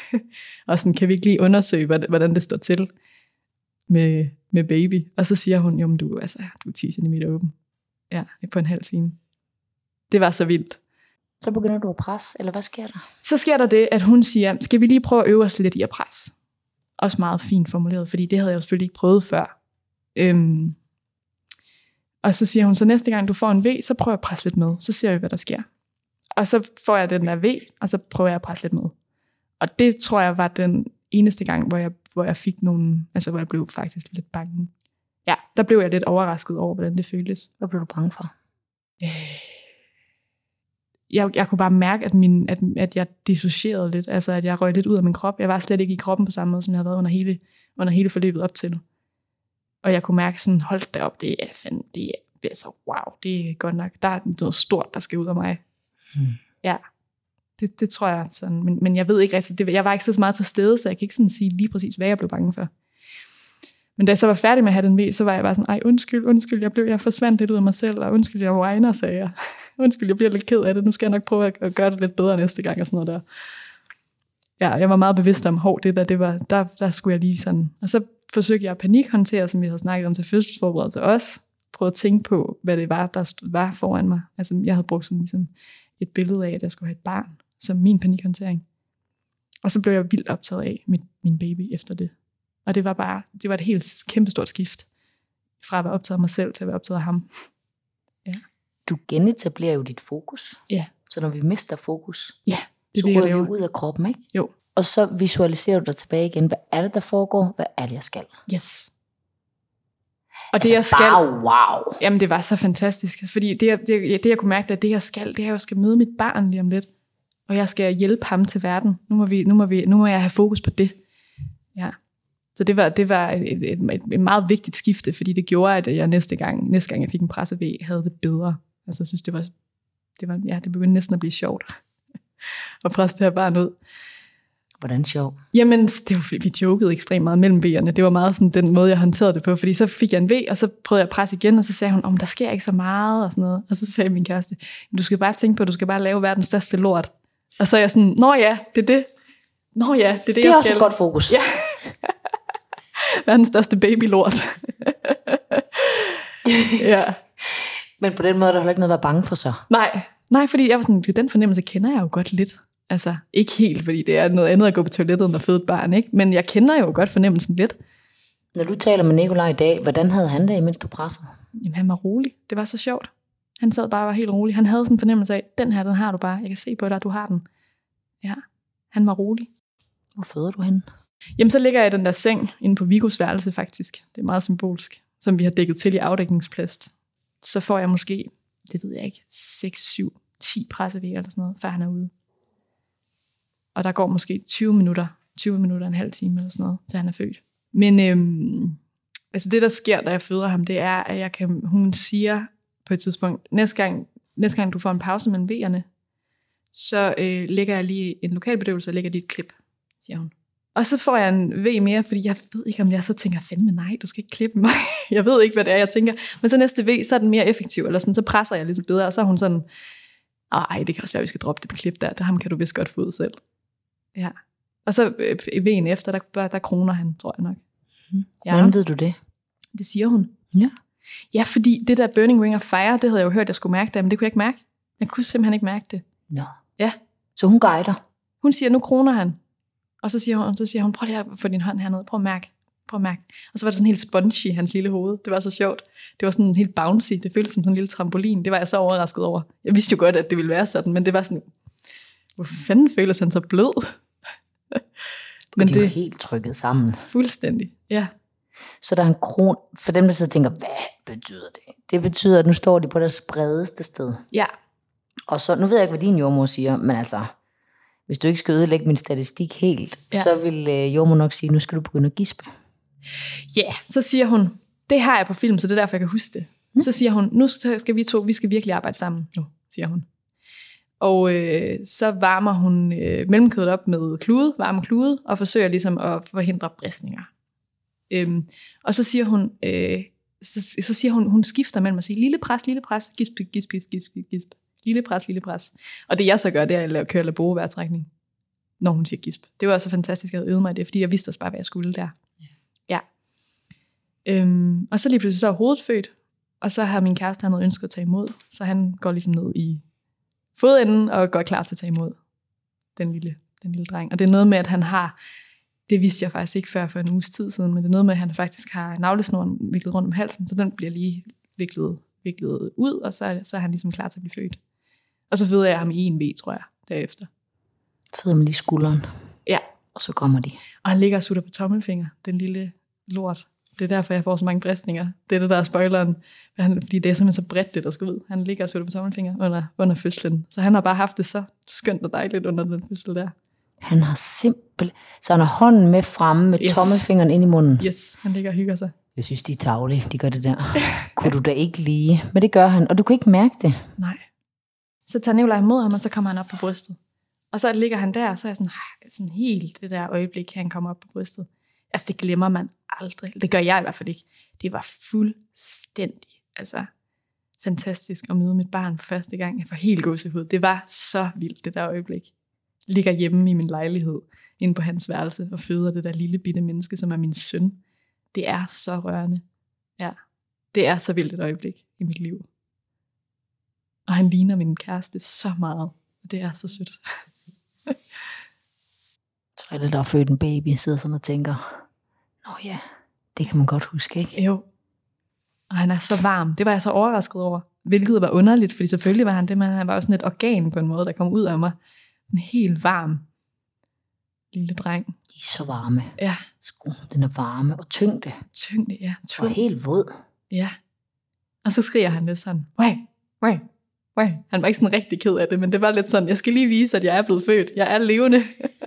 og sådan, kan vi ikke lige undersøge, hvordan det står til med, med baby? Og så siger hun, jo, men du, altså, du er ti centimeter åben. Ja, på en halv time. Det var så vildt.
Så begynder du at presse, eller hvad sker der?
Så sker der det, at hun siger, skal vi lige prøve at øve os lidt i at presse? Også meget fint formuleret, fordi det havde jeg jo selvfølgelig ikke prøvet før. Øhm. Og så siger hun, så næste gang du får en V, så prøv at presse lidt med. Så ser vi, hvad der sker. Og så får jeg den der V, og så prøver jeg at presse lidt med. Og det tror jeg var den eneste gang, hvor jeg, hvor jeg fik nogle, altså hvor jeg blev faktisk lidt bange. Ja, der blev jeg lidt overrasket over, hvordan det føltes.
Hvad blev du bange for?
Øh. Jeg, jeg kunne bare mærke, at, min, at, at jeg dissocierede lidt, altså at jeg røg lidt ud af min krop. Jeg var slet ikke i kroppen på samme måde, som jeg havde været under hele, under hele forløbet op til. Og jeg kunne mærke sådan, hold da op, det er fandme, det er, altså wow, det er godt nok, der er noget stort, der skal ud af mig. Hmm. Ja, det, det tror jeg sådan, men, men jeg ved ikke, altså, det, jeg var ikke så meget til stede, så jeg kan ikke sådan sige lige præcis, hvad jeg blev bange for. Men da jeg så var færdig med at have den ved, så var jeg bare sådan, ej undskyld, undskyld, jeg, blev, jeg forsvandt lidt ud af mig selv, og undskyld, jeg whiner, sagde jeg. Undskyld, jeg bliver lidt ked af det, nu skal jeg nok prøve at, at gøre det lidt bedre næste gang, og sådan noget der. Ja, jeg var meget bevidst om, hov, det der, det var, der, der skulle jeg lige sådan. Og så forsøgte jeg at panikhåndtere, som vi havde snakket om til fødselsforberedelse også. Prøve at tænke på, hvad det var, der var foran mig. Altså, jeg havde brugt sådan ligesom et billede af, at jeg skulle have et barn, som min panikhåndtering. Og så blev jeg vildt optaget af mit, min baby efter det. Og det var bare, det var et helt kæmpestort skift. Fra at være optaget af mig selv, til at være optaget af ham. Ja.
Du genetablerer jo dit fokus.
Ja.
Så når vi mister fokus,
ja, det
så ryger vi ud af kroppen, ikke?
Jo.
Og så visualiserer du dig tilbage igen. Hvad er det, der foregår? Hvad er det, jeg skal?
Yes. Og
altså
det, jeg skal...
bare wow.
Jamen, det var så fantastisk. Fordi det, jeg, det, det, jeg kunne mærke, at det, jeg skal, det er, at jeg skal møde mit barn lige om lidt. Og jeg skal hjælpe ham til verden. Nu må, vi, nu må, vi, nu må jeg have fokus på det. Ja. Så det var, det var et, et, et, et meget vigtigt skifte, fordi det gjorde, at jeg næste gang, næste gang jeg fik en presse-V, havde det bedre. Altså jeg synes, det var, det var, ja, det begyndte næsten at blive sjovt at presse det her barn ud.
Hvordan sjov?
Jamen, det var fordi, vi jokede ekstremt meget mellem V'erne. Det var meget sådan den måde, jeg håndterede det på, fordi så fik jeg en V, og så prøvede jeg at presse igen, og så sagde hun, om der sker ikke så meget, og sådan noget. Og så sagde min kæreste, du skal bare tænke på, at du skal bare lave verdens største lort. Og så er jeg sådan, nå ja, det er det. Nå ja, det er det,
det er
jeg
også
skal.
et godt fokus.
Ja. Verdens største babylort. Ja.
Men på den måde er der heller ikke noget at være bange for så.
Nej, nej, fordi jeg var sådan, den fornemmelse kender jeg jo godt lidt. Altså, ikke helt, fordi det er noget andet at gå på toilettet end at føde et barn, ikke? Men jeg kender jo godt fornemmelsen lidt.
Når du taler med Nikolaj i dag, hvordan havde han det, imens du pressede?
Jamen, han var rolig. Det var så sjovt. Han sad bare og var helt rolig. Han havde sådan en fornemmelse af, den her, den har du bare. Jeg kan se på dig, du har den. Ja, han var rolig.
Hvor føder du henne?
Jamen, så ligger jeg i den der seng inde på Vigos værelse faktisk. Det er meget symbolsk, som vi har dækket til i afdækningsplast. Så får jeg måske, det ved jeg ikke, seks, syv, ti pressevejer eller sådan noget, før han er ude. Og der går måske tyve minutter, tyve minutter, en halv time eller sådan noget, til han er født. Men øhm, altså det, der sker, da jeg føder ham, det er, at jeg kan, hun siger på et tidspunkt, næste gang, næste gang du får en pause mellem vejerne, så øh, lægger jeg lige en lokalbedøvelse, og lægger lige et klip, siger hun. Og så får jeg en V mere, fordi jeg ved ikke, om jeg så tænker, fandme nej, du skal ikke klippe mig. Jeg ved ikke, hvad det er, jeg tænker. Men så næste V, så er den mere effektiv, eller sådan, så presser jeg lidt bedre, og så er hun sådan, ej, det kan også være, vi skal droppe det klip der, det ham kan du vist godt få ud selv. Ja. Og så øh, V'en efter, der, der kroner han, tror jeg nok.
Ja. Hvordan ved du det?
Det siger hun.
Ja.
Ja, fordi det der Burning Ring of Fire, det havde jeg jo hørt, jeg skulle mærke det, men det kunne jeg ikke mærke. Jeg kunne simpelthen ikke mærke det.
Nå.
Ja.
Så hun guider?
Hun siger, nu kroner han. Og så siger hun, så siger hun, prøv lige at få din hånd hernede, prøv at mærke. Prøv at mærke. Og så var det sådan helt spongy i hans lille hoved. Det var så sjovt. Det var sådan helt bouncy. Det føltes som sådan en lille trampolin. Det var jeg så overrasket over. Jeg vidste jo godt, at det ville være sådan, men det var sådan, hvorfor fanden føles han så blød?
Men det er helt trykket sammen.
Fuldstændig, ja.
Så der er en kron, for dem der så tænker, hvad betyder det? Det betyder, at nu står de på deres bredeste sted.
Ja.
Og så, nu ved jeg ikke, hvad din jordmor siger, men altså, hvis du ikke skal ødelægge min statistik helt, ja. Så vil øh, jordmor nok sige, nu skal du begynde at gispe.
Ja, yeah, så siger hun, det har jeg på film, så det er derfor, jeg kan huske det. Mm. Så siger hun, nu skal vi to, vi skal virkelig arbejde sammen nu, siger hun. Og øh, så varmer hun øh, mellemkødet op med klude, varme klude, og forsøger ligesom at forhindre bristninger. Øhm, og så siger hun, øh, så, så siger hun, hun skifter mellem at sige, lille pres, lille pres, gisp, gisp, gisp, gisp, gisp, lille pres, lille pres. Og det jeg så gør, det er at køre laborovejrtrækning, når hun siger gisp. Det var så fantastisk, at jeg havde øvet mig i det, fordi jeg vidste også bare, hvad jeg skulle der. Ja. Ja. Øhm, og så lige pludselig så er hovedet født, og så har min kæreste, han havde ønsket at tage imod, så han går ligesom ned i fodenden og går klar til at tage imod den lille, den lille dreng. Og det er noget med, at han har, det vidste jeg faktisk ikke før for en uges tid siden, men det er noget med, at han faktisk har navlesnoren viklet rundt om halsen, så den bliver lige viklet, viklet ud, og så er, så er han ligesom klar til at blive født. Og så føder jeg ham i en V, tror jeg, derefter.
Føder man lige skulderen.
Ja.
Og så kommer de.
Og han ligger og sutter på tommelfinger, den lille lort. Det er derfor, jeg får så mange bristninger. Det er det, der er spoileren. Fordi det er simpelthen så bredt, det der skal ud. Han ligger og sutter på tommelfinger under, under fødslen. Så han har bare haft det så skønt og dejligt under den fødsel der.
Han har simpelthen... Så han har hånden med fremme med yes. tommelfingeren ind i munden.
Yes, han ligger og hygger sig.
Jeg synes, de er tavlige, de gør det der. Kunne du da ikke lide? Men det gør han, og du kan ikke mærke det.
Nej. Så tager Nikolaj imod ham, og så kommer han op på brystet. Og så ligger han der, og så er jeg sådan, sådan helt det der øjeblik, han kommer op på brystet. Altså, det glemmer man aldrig. Det gør jeg i hvert fald ikke. Det var fuldstændig, altså, fantastisk at møde mit barn for første gang. Jeg får helt gåsehud. Det var så vildt, det der øjeblik. Ligger hjemme i min lejlighed, inde på hans værelse, og føder det der lille bitte menneske, som er min søn. Det er så rørende. Ja, det er så vildt et øjeblik i mit liv. Og han ligner min kæreste så meget, og det er så sødt.
Så er det, der er født en baby, sidder sådan og tænker, nå ja, det kan man godt huske, ikke?
Jo. Og han er så varm. Det var jeg så overrasket over. Hvilket var underligt, fordi selvfølgelig var han det, men han var jo sådan et organ på en måde, der kom ud af mig. En helt varm lille dreng.
De er så varme.
Ja.
Den er varme og tyngde.
Tyngde, ja.
Tyngde. Og helt våd.
Ja. Og så skriger han lidt sådan, wait, wait. Wow. Han var ikke sådan rigtig ked af det, men det var lidt sådan, jeg skal lige vise, at jeg er blevet født. Jeg er levende.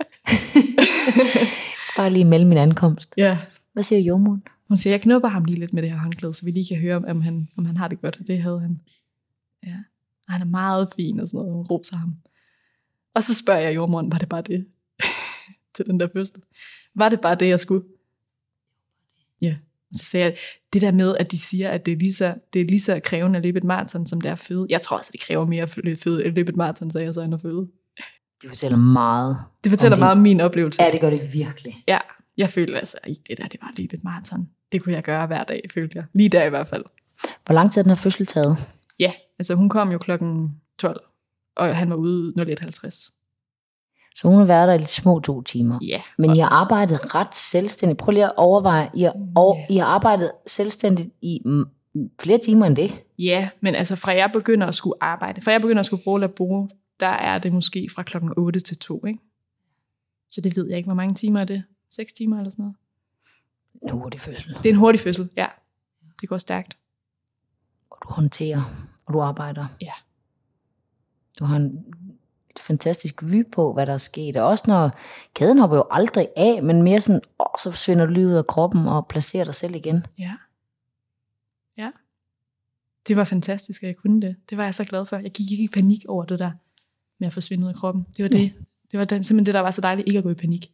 Jeg skal bare lige melde min ankomst.
Ja.
Hvad siger jordmoren?
Hun siger, jeg knupper ham lige lidt med det her håndklæde, så vi lige kan høre, om han, om han har det godt. Og det havde han. Ja. Og han er meget fin og sådan noget. Hun roser ham. Og så spørger jeg jordmoren, var det bare det? Til den der fødsel. Var det bare det, jeg skulle? Ja. Og så sagde jeg, det der med, at de siger, at det er lige så, det er lige så krævende at løbe et maraton, som det er at føde. Jeg tror også, at det kræver mere at løbe, at løbe et maraton, sagde jeg så, end at føde.
Det fortæller meget.
Det fortæller om meget om min oplevelse.
Ja, det gør det virkelig.
Ja, jeg følte altså ikke det der, det var at løbe et maraton. Det kunne jeg gøre hver dag, følte jeg. Lige der i hvert fald.
Hvor lang tid er den her fødsel taget?
Ja, altså hun kom jo klokken tolv, og han var ude nul et halvtreds.
Så hun har været der i lidt små to timer.
Ja.
Men I har arbejdet ret selvstændigt. Prøv lige at overveje. I har, over, yeah. I har arbejdet selvstændigt i flere timer end det.
Ja, men altså fra jeg begynder at skulle arbejde, fra jeg begynder at skulle bruge labor, der er det måske fra klokken otte til to, ikke? Så det ved jeg ikke, hvor mange timer er det? seks timer eller sådan noget?
En hurtig fødsel.
Det er en hurtig fødsel, ja. Det går stærkt.
Og du håndterer, og du arbejder.
Ja.
Du har en et fantastisk vy på, hvad der er sket. Og også når kæden hopper jo aldrig af, men mere sådan, åh, så forsvinder du lige ud af kroppen og placerer dig selv igen.
Ja. Ja. Det var fantastisk, at jeg kunne det. Det var jeg så glad for. Jeg gik ikke i panik over det der med at forsvinde ud af kroppen. Det var det. Ja. Det var den, simpelthen det, der var så dejligt, ikke at gå i panik.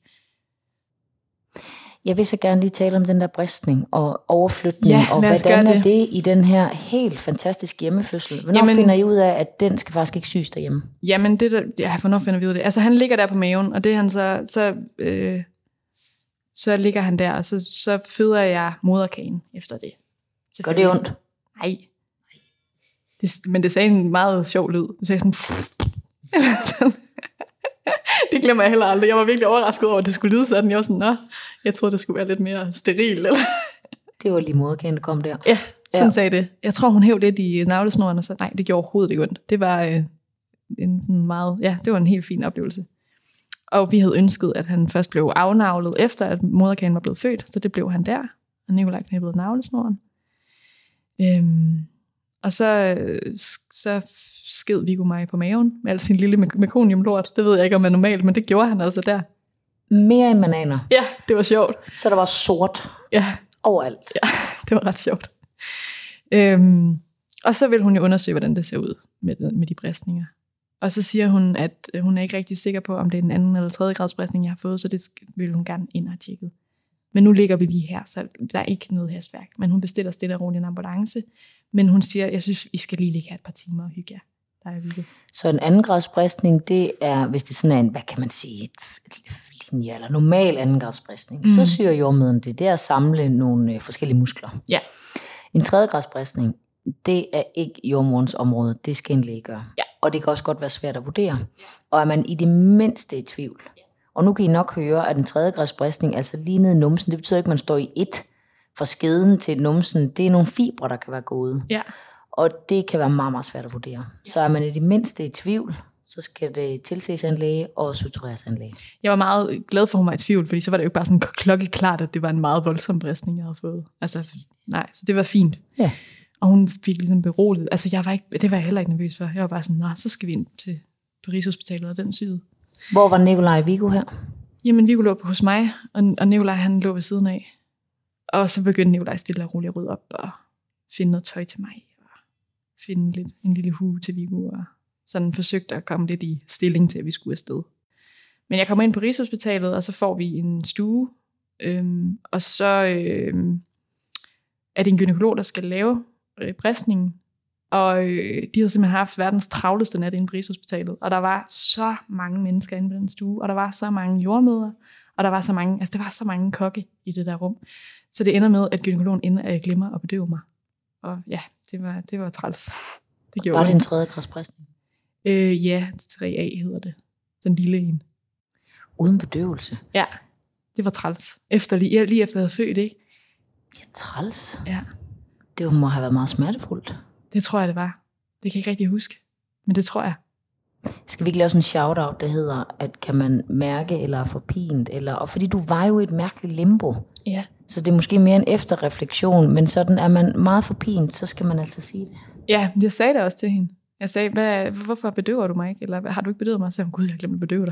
Jeg vil så gerne lige tale om den der bristning og overflytning,
ja,
og hvordan er det i den her helt fantastiske hjemmefødsel? Hvornår jamen, finder I ud af, at den skal faktisk ikke syes derhjemme?
Jamen, det der, ja, hvornår finder vi ud af det? Altså, han ligger der på maven, og det er han så, så, øh, så ligger han der, og så, så føder jeg moderkagen efter det.
Gør det ondt?
Nej. Det, men det sagde en meget sjov lyd. Det sagde sådan... Det glemmer jeg heller aldrig. Jeg var virkelig overrasket over, at det skulle lyde sådan. Jeg var sådan, nå, jeg troede, det skulle være lidt mere steril. Eller?
Det var lige moderkagen, der kom der.
Ja, sådan ja. Sagde det. Jeg tror, hun hævde lidt i navlesnoren, og så nej, det gjorde overhovedet ikke ondt. Det var øh, en sådan meget, ja, det var en helt fin oplevelse. Og vi havde ønsket, at han først blev afnavlet, efter at moderkagen var blevet født, så det blev han der. Og Nikolaj knæppede navlesnoren. Øhm, og så, så sked Viggo mig på maven med al sin lille mekoniumlort. Det ved jeg ikke, om er normalt, men det gjorde han altså der.
Mere end bananer.
Ja, det var sjovt.
Så der var sort
ja.
Overalt.
Ja, det var ret sjovt. Øhm, og så vil hun jo undersøge, hvordan det ser ud med, med de bristninger. Og så siger hun, at hun er ikke rigtig sikker på, om det er den anden eller tredje grads bristning, jeg har fået, så det vil hun gerne ind og have tjekket. Men nu ligger vi lige her, så der er ikke noget hastværk. Men hun bestiller stille og roligt en ambulance. Men hun siger, jeg synes, I skal lige ligge her et par timer og hygge jer. Der er Viggo.
Så en andengradsbristning, det er, hvis det sådan er en, hvad kan man sige, et, et linje eller normal andengradsbristning, mm. så syr jordmødren det. Det er at samle nogle øh, forskellige muskler.
Ja.
En tredjegradsbristning, det er ikke jordmorens område. Det skal en læge gøre.
Ja.
Og det kan også godt være svært at vurdere. Og er man i det mindste i tvivl, og nu kan I nok høre, at en tredjegradsbristning, altså lige ned i numsen, det betyder ikke, at man står i et fra skeden til numsen. Det er nogle fibre, der kan være gået.
Ja.
Og det kan være meget, meget svært at vurdere. Så er man i det mindste i tvivl, så skal det tilses af en læge og sutureres af en læge.
Jeg var meget glad for, at hun var i tvivl, fordi så var det jo bare sådan klokkeklart, at det var en meget voldsom bristning, jeg havde fået. Altså, nej, så det var fint.
Ja.
Og hun fik ligesom beroliget. Altså, jeg var ikke, det var jeg heller ikke nervøs for. Jeg var bare sådan, nå, så skal vi ind til Rigshospitalet og den syde.
Hvor var Nikolaj og Viggo her?
Jamen, Viggo lå hos mig, og, og Nikolaj han lå ved siden af. Og så begyndte Nikolaj stille og roligt at rydde op og finde noget tøj til mig. Finde lidt, en lille hue til Viggo, og sådan forsøgte at komme lidt i stilling til, at vi skulle afsted. Men jeg kommer ind på Rigshospitalet, og så får vi en stue, øhm, og så øhm, er det en gynekolog, der skal lave øh, bristningen, og øh, de havde simpelthen haft verdens travleste nat inde på Rigshospitalet, og der var så mange mennesker inde på den stue, og der var så mange jordmødre, og der var så mange, altså der var så mange kokke i det der rum, så det ender med, at gynekologen ender at glemmer at bedøve mig. Og ja, det var, det var træls. Det gjorde
var det en tredje gradsbristning?
Øh, ja, tre A hedder det. Den lille en.
Uden bedøvelse?
Ja, det var træls. Efter, lige, lige efter jeg havde født, ikke?
Ja, træls?
Ja.
Det må have været meget smertefuldt.
Det tror jeg, det var. Det kan jeg ikke rigtig huske. Men det tror jeg.
Skal vi ikke lave sådan en shout-out, der hedder, at kan man mærke eller få pint? Eller, og fordi du var jo i et mærkeligt limbo.
Ja.
Så det er måske mere en efterreflektion, men sådan er man meget forpint, så skal man altså sige det.
Ja, jeg sagde det også til hende. Jeg sagde, hvad, hvorfor bedøver du mig ikke? Eller har du ikke bedøvet mig? Så sagde hun, gud, jeg glemte at bedøve dig.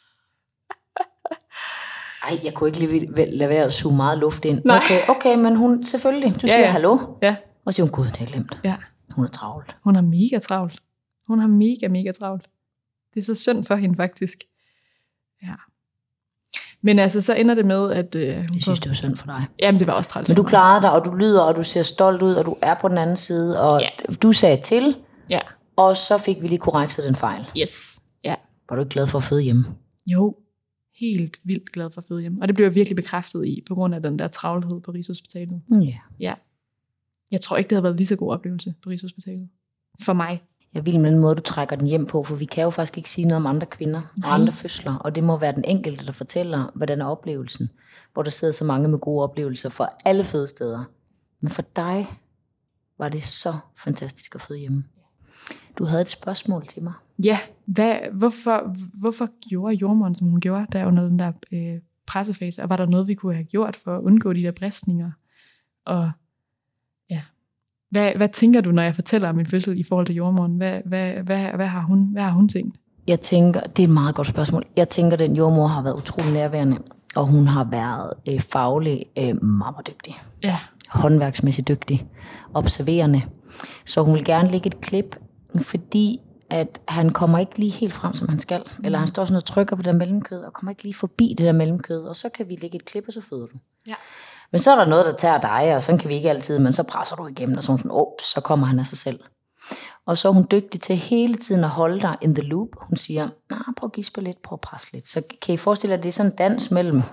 Ej, jeg kunne ikke lige lade være at suge meget luft ind.
Nej.
Okay, okay, men hun, selvfølgelig, du
ja,
siger
ja.
hallo.
Ja.
Og siger hun, gud, det har jeg glemt.
Ja.
Hun er travlt.
Hun er mega travlt. Hun har mega, mega travlt. Det er så synd for hende, faktisk. Ja. Men altså, så ender det med, at... Øh,
jeg synes, det var synd for dig.
Jamen, det var også træls.
Men du klarede dig, og du lyder, og du ser stolt ud, og du er på den anden side, og ja. Du sagde til,
ja.
Og så fik vi lige korrekset den fejl.
Yes, ja.
Var du ikke glad for at føde hjemme?
Jo, helt vildt glad for at føde hjemme. Og det blev jeg virkelig bekræftet i, på grund af den der travlhed på Rigshospitalet.
Ja.
Ja. Jeg tror ikke, det havde været lige så god oplevelse på Rigshospitalet. For mig.
Jeg vil med den måde, du trækker den hjem på, for vi kan jo faktisk ikke sige noget om andre kvinder Nej. Og andre fødsler, og det må være den enkelte, der fortæller, hvordan er oplevelsen, hvor der sidder så mange med gode oplevelser fra alle fødesteder. Men for dig, var det så fantastisk at føde hjemme. Du havde et spørgsmål til mig.
Ja, hvad, hvorfor, hvorfor gjorde jordmoren, som hun gjorde, der under den der øh, pressefase? Og var der noget, vi kunne have gjort for at undgå de der bristninger? Og ja, hvad, hvad tænker du, når jeg fortæller om min fødsel i forhold til jordmoren? Hvad, hvad, hvad, hvad, har, hun, hvad har hun tænkt?
Jeg tænker, det er et meget godt spørgsmål. Jeg tænker, at den jordmor har været utrolig nærværende, og hun har været øh, faglig øh, meget dygtig.
Ja.
Håndværksmæssigt dygtig. Observerende. Så hun vil gerne lægge et klip, fordi at han kommer ikke lige helt frem, som han skal. Mm. Eller han står sådan og trykker på det der mellemkød, og kommer ikke lige forbi det der mellemkød, og så kan vi lægge et klip, og så føder du.
Ja.
Men så er der noget, der tager dig, og sådan kan vi ikke altid, men så presser du igennem, og så, sådan, oh, så kommer han af sig selv. Og så er hun dygtig til hele tiden at holde dig in the loop. Hun siger, nah, prøv at gispe lidt, prøv at presse lidt. Så kan I forestille jer, at det er sådan en dans mellem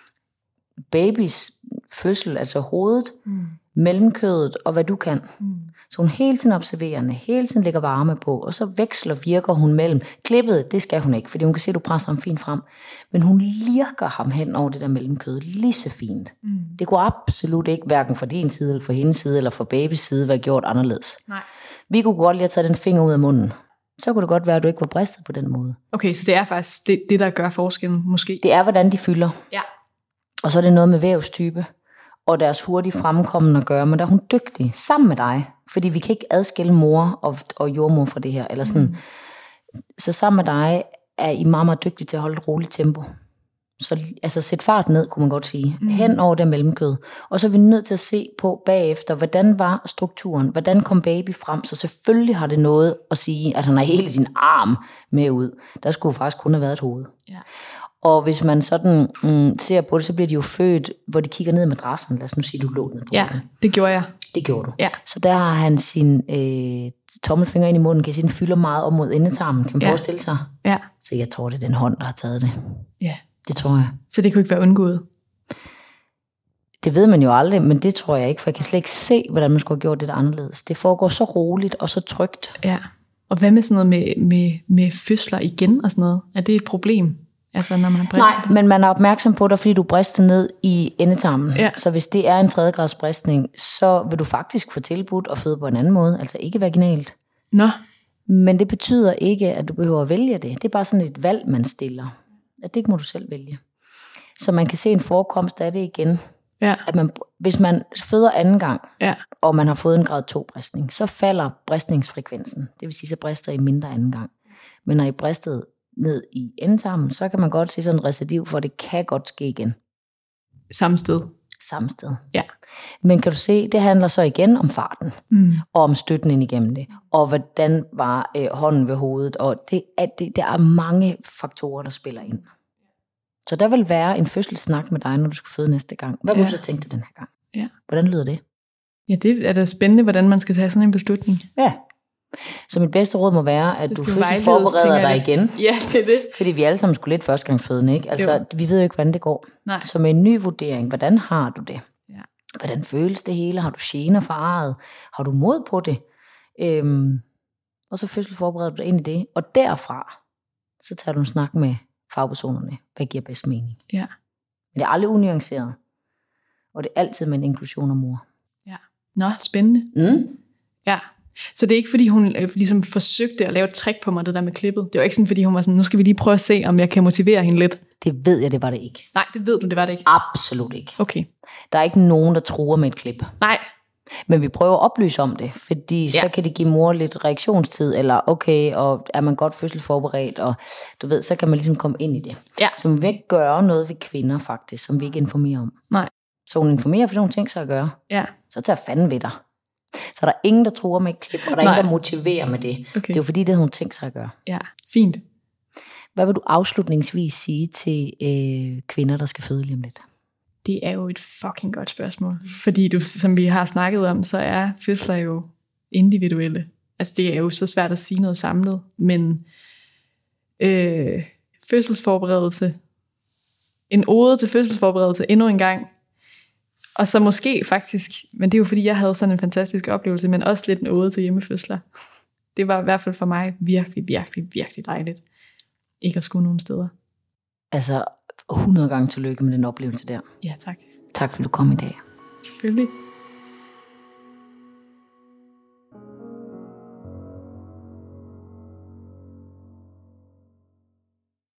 babys fødsel, altså hovedet, mm. mellemkødet og hvad du kan. Mm. Så hun hele tiden observerende, hele tiden lægger varme på, og så veksler virker hun mellem. Klippet, det skal hun ikke, fordi hun kan se, at du presser ham fint frem. Men hun lirker ham hen over det der mellemkød lige så fint. Mm. Det kunne absolut ikke, hverken fra din side, eller fra hendes side, eller fra babys side, være gjort anderledes. Nej. Vi kunne godt lige have taget den finger ud af munden. Så kunne det godt være, at du ikke var bristet på den måde.
Okay, så det er faktisk det, det der gør forskellen, måske?
Det er, hvordan de fylder.
Ja.
Og så er det noget med vævstype, og deres hurtige fremkommen at gøre, men der er hun dygtig, sammen med dig. Fordi vi kan ikke adskille mor og, og jordmor fra det her. Eller sådan. Mm. Så sammen med dig er I meget, meget dygtige til at holde et roligt tempo. Så altså sæt fart ned, kunne man godt sige, mm. hen over det mellemkød. Og så er vi nødt til at se på bagefter, hvordan var strukturen, hvordan kom baby frem, så selvfølgelig har det noget at sige, at han har hele sin arm med ud. Der skulle faktisk kun have været et hoved. Ja. Og hvis man sådan mm, ser på det, så bliver de jo født, hvor de kigger ned i madrassen. Lad os nu sige, du lå ned på
ja,
den.
Det gjorde jeg.
Det gjorde du.
Ja.
Så der har han sin øh, tommelfinger ind i munden, kan sige, den fylder meget op mod endetarmen, kan man ja. forestille sig. Ja. Så jeg tror, det er den hånd, der har taget det. Ja. Det tror jeg.
Så det kunne ikke være undgået?
Det ved man jo aldrig, men det tror jeg ikke, for jeg kan slet ikke se, hvordan man skulle have gjort det der anderledes. Det foregår så roligt og så trygt.
Ja. Og hvad med sådan noget med, med, med fødsler igen og sådan noget? Er det et problem? Altså, når man
Nej, men man er opmærksom på dig, fordi du brister ned i endetarmen. Ja. Så hvis det er en tredje grads bristning, så vil du faktisk få tilbudt at føde på en anden måde, altså ikke vaginalt.
Nå.
Men det betyder ikke, at du behøver at vælge det. Det er bare sådan et valg, man stiller. At det ikke må du selv vælge. Så man kan se en forekomst af det igen. Ja. At man, hvis man føder anden gang, ja. og man har fået en grad to bristning, så falder bristningsfrekvensen. Det vil sige, så brister I mindre anden gang. Men når I bristet ned i endetarmen, så kan man godt se sådan en recidiv, for det kan godt ske igen.
Samme sted.
Samme sted.
Ja.
Men kan du se, det handler så igen om farten, mm. og om støtten ind igennem det, og hvordan var øh, hånden ved hovedet, og det, at det, der er mange faktorer, der spiller ind. Så der vil være en fødselssnak med dig, når du skal føde næste gang. Hvad ja. kunne du så tænke dig den her gang? Ja. Hvordan lyder det?
Ja, det er da spændende, hvordan man skal tage sådan en beslutning.
Ja. Så mit bedste råd må være, at du først forbereder dig igen.
Ja, det er det.
Fordi vi alle sammen skulle lidt førstegangsfødende, ikke? Altså, jo. Vi ved jo ikke, hvordan det går. Nej. Så med en ny vurdering, hvordan har du det? Ja. Hvordan føles det hele? Har du gener for arret? Har du mod på det? Øhm, og så først forbereder du dig ind i det. Og derfra, så tager du en snak med fagpersonerne. Hvad giver bedst mening? Ja. Men det er aldrig unuanceret. Og det er altid med en inklusion af mor.
Ja. Nå, spændende. Mm. Ja. Så det er ikke, fordi hun øh, ligesom forsøgte at lave et trick på mig, det der med klippet. Det var ikke sådan, fordi hun var sådan, nu skal vi lige prøve at se, om jeg kan motivere hende lidt.
Det ved jeg, det var det ikke.
Nej, det ved du, det var det ikke.
Absolut ikke.
Okay.
Der er ikke nogen, der truer med et klip.
Nej.
Men vi prøver at oplyse om det, fordi ja. så kan det give mor lidt reaktionstid, eller okay, og er man godt fødselsforberedt, og du ved, så kan man ligesom komme ind i det. Ja. Så man vil ikke gøre noget ved kvinder faktisk, som vi ikke informerer om.
Nej.
Så hun informerer, for hun tænker sig at gøre.
Ja.
Så tager fanden ved dig. Så der er ingen, der truer med et klip, og der er Nej. ingen, der motiverer med det. Okay. Det er jo fordi, det hun tænkt sig at gøre.
Ja, fint.
Hvad vil du afslutningsvis sige til øh, kvinder, der skal føde lige om lidt?
Det er jo et fucking godt spørgsmål. Fordi du, som vi har snakket om, så er fødsler jo individuelle. Altså det er jo så svært at sige noget samlet. Men øh, fødselsforberedelse, en ode til fødselsforberedelse endnu en gang. Og så måske faktisk, men det er jo fordi, jeg havde sådan en fantastisk oplevelse, men også lidt en ode til hjemmefødsler. Det var i hvert fald for mig virkelig, virkelig, virkelig dejligt. Ikke at skulle nogen steder.
Altså hundrede gange tillykke med den oplevelse der.
Ja, tak.
Tak fordi du kom i dag.
Selvfølgelig.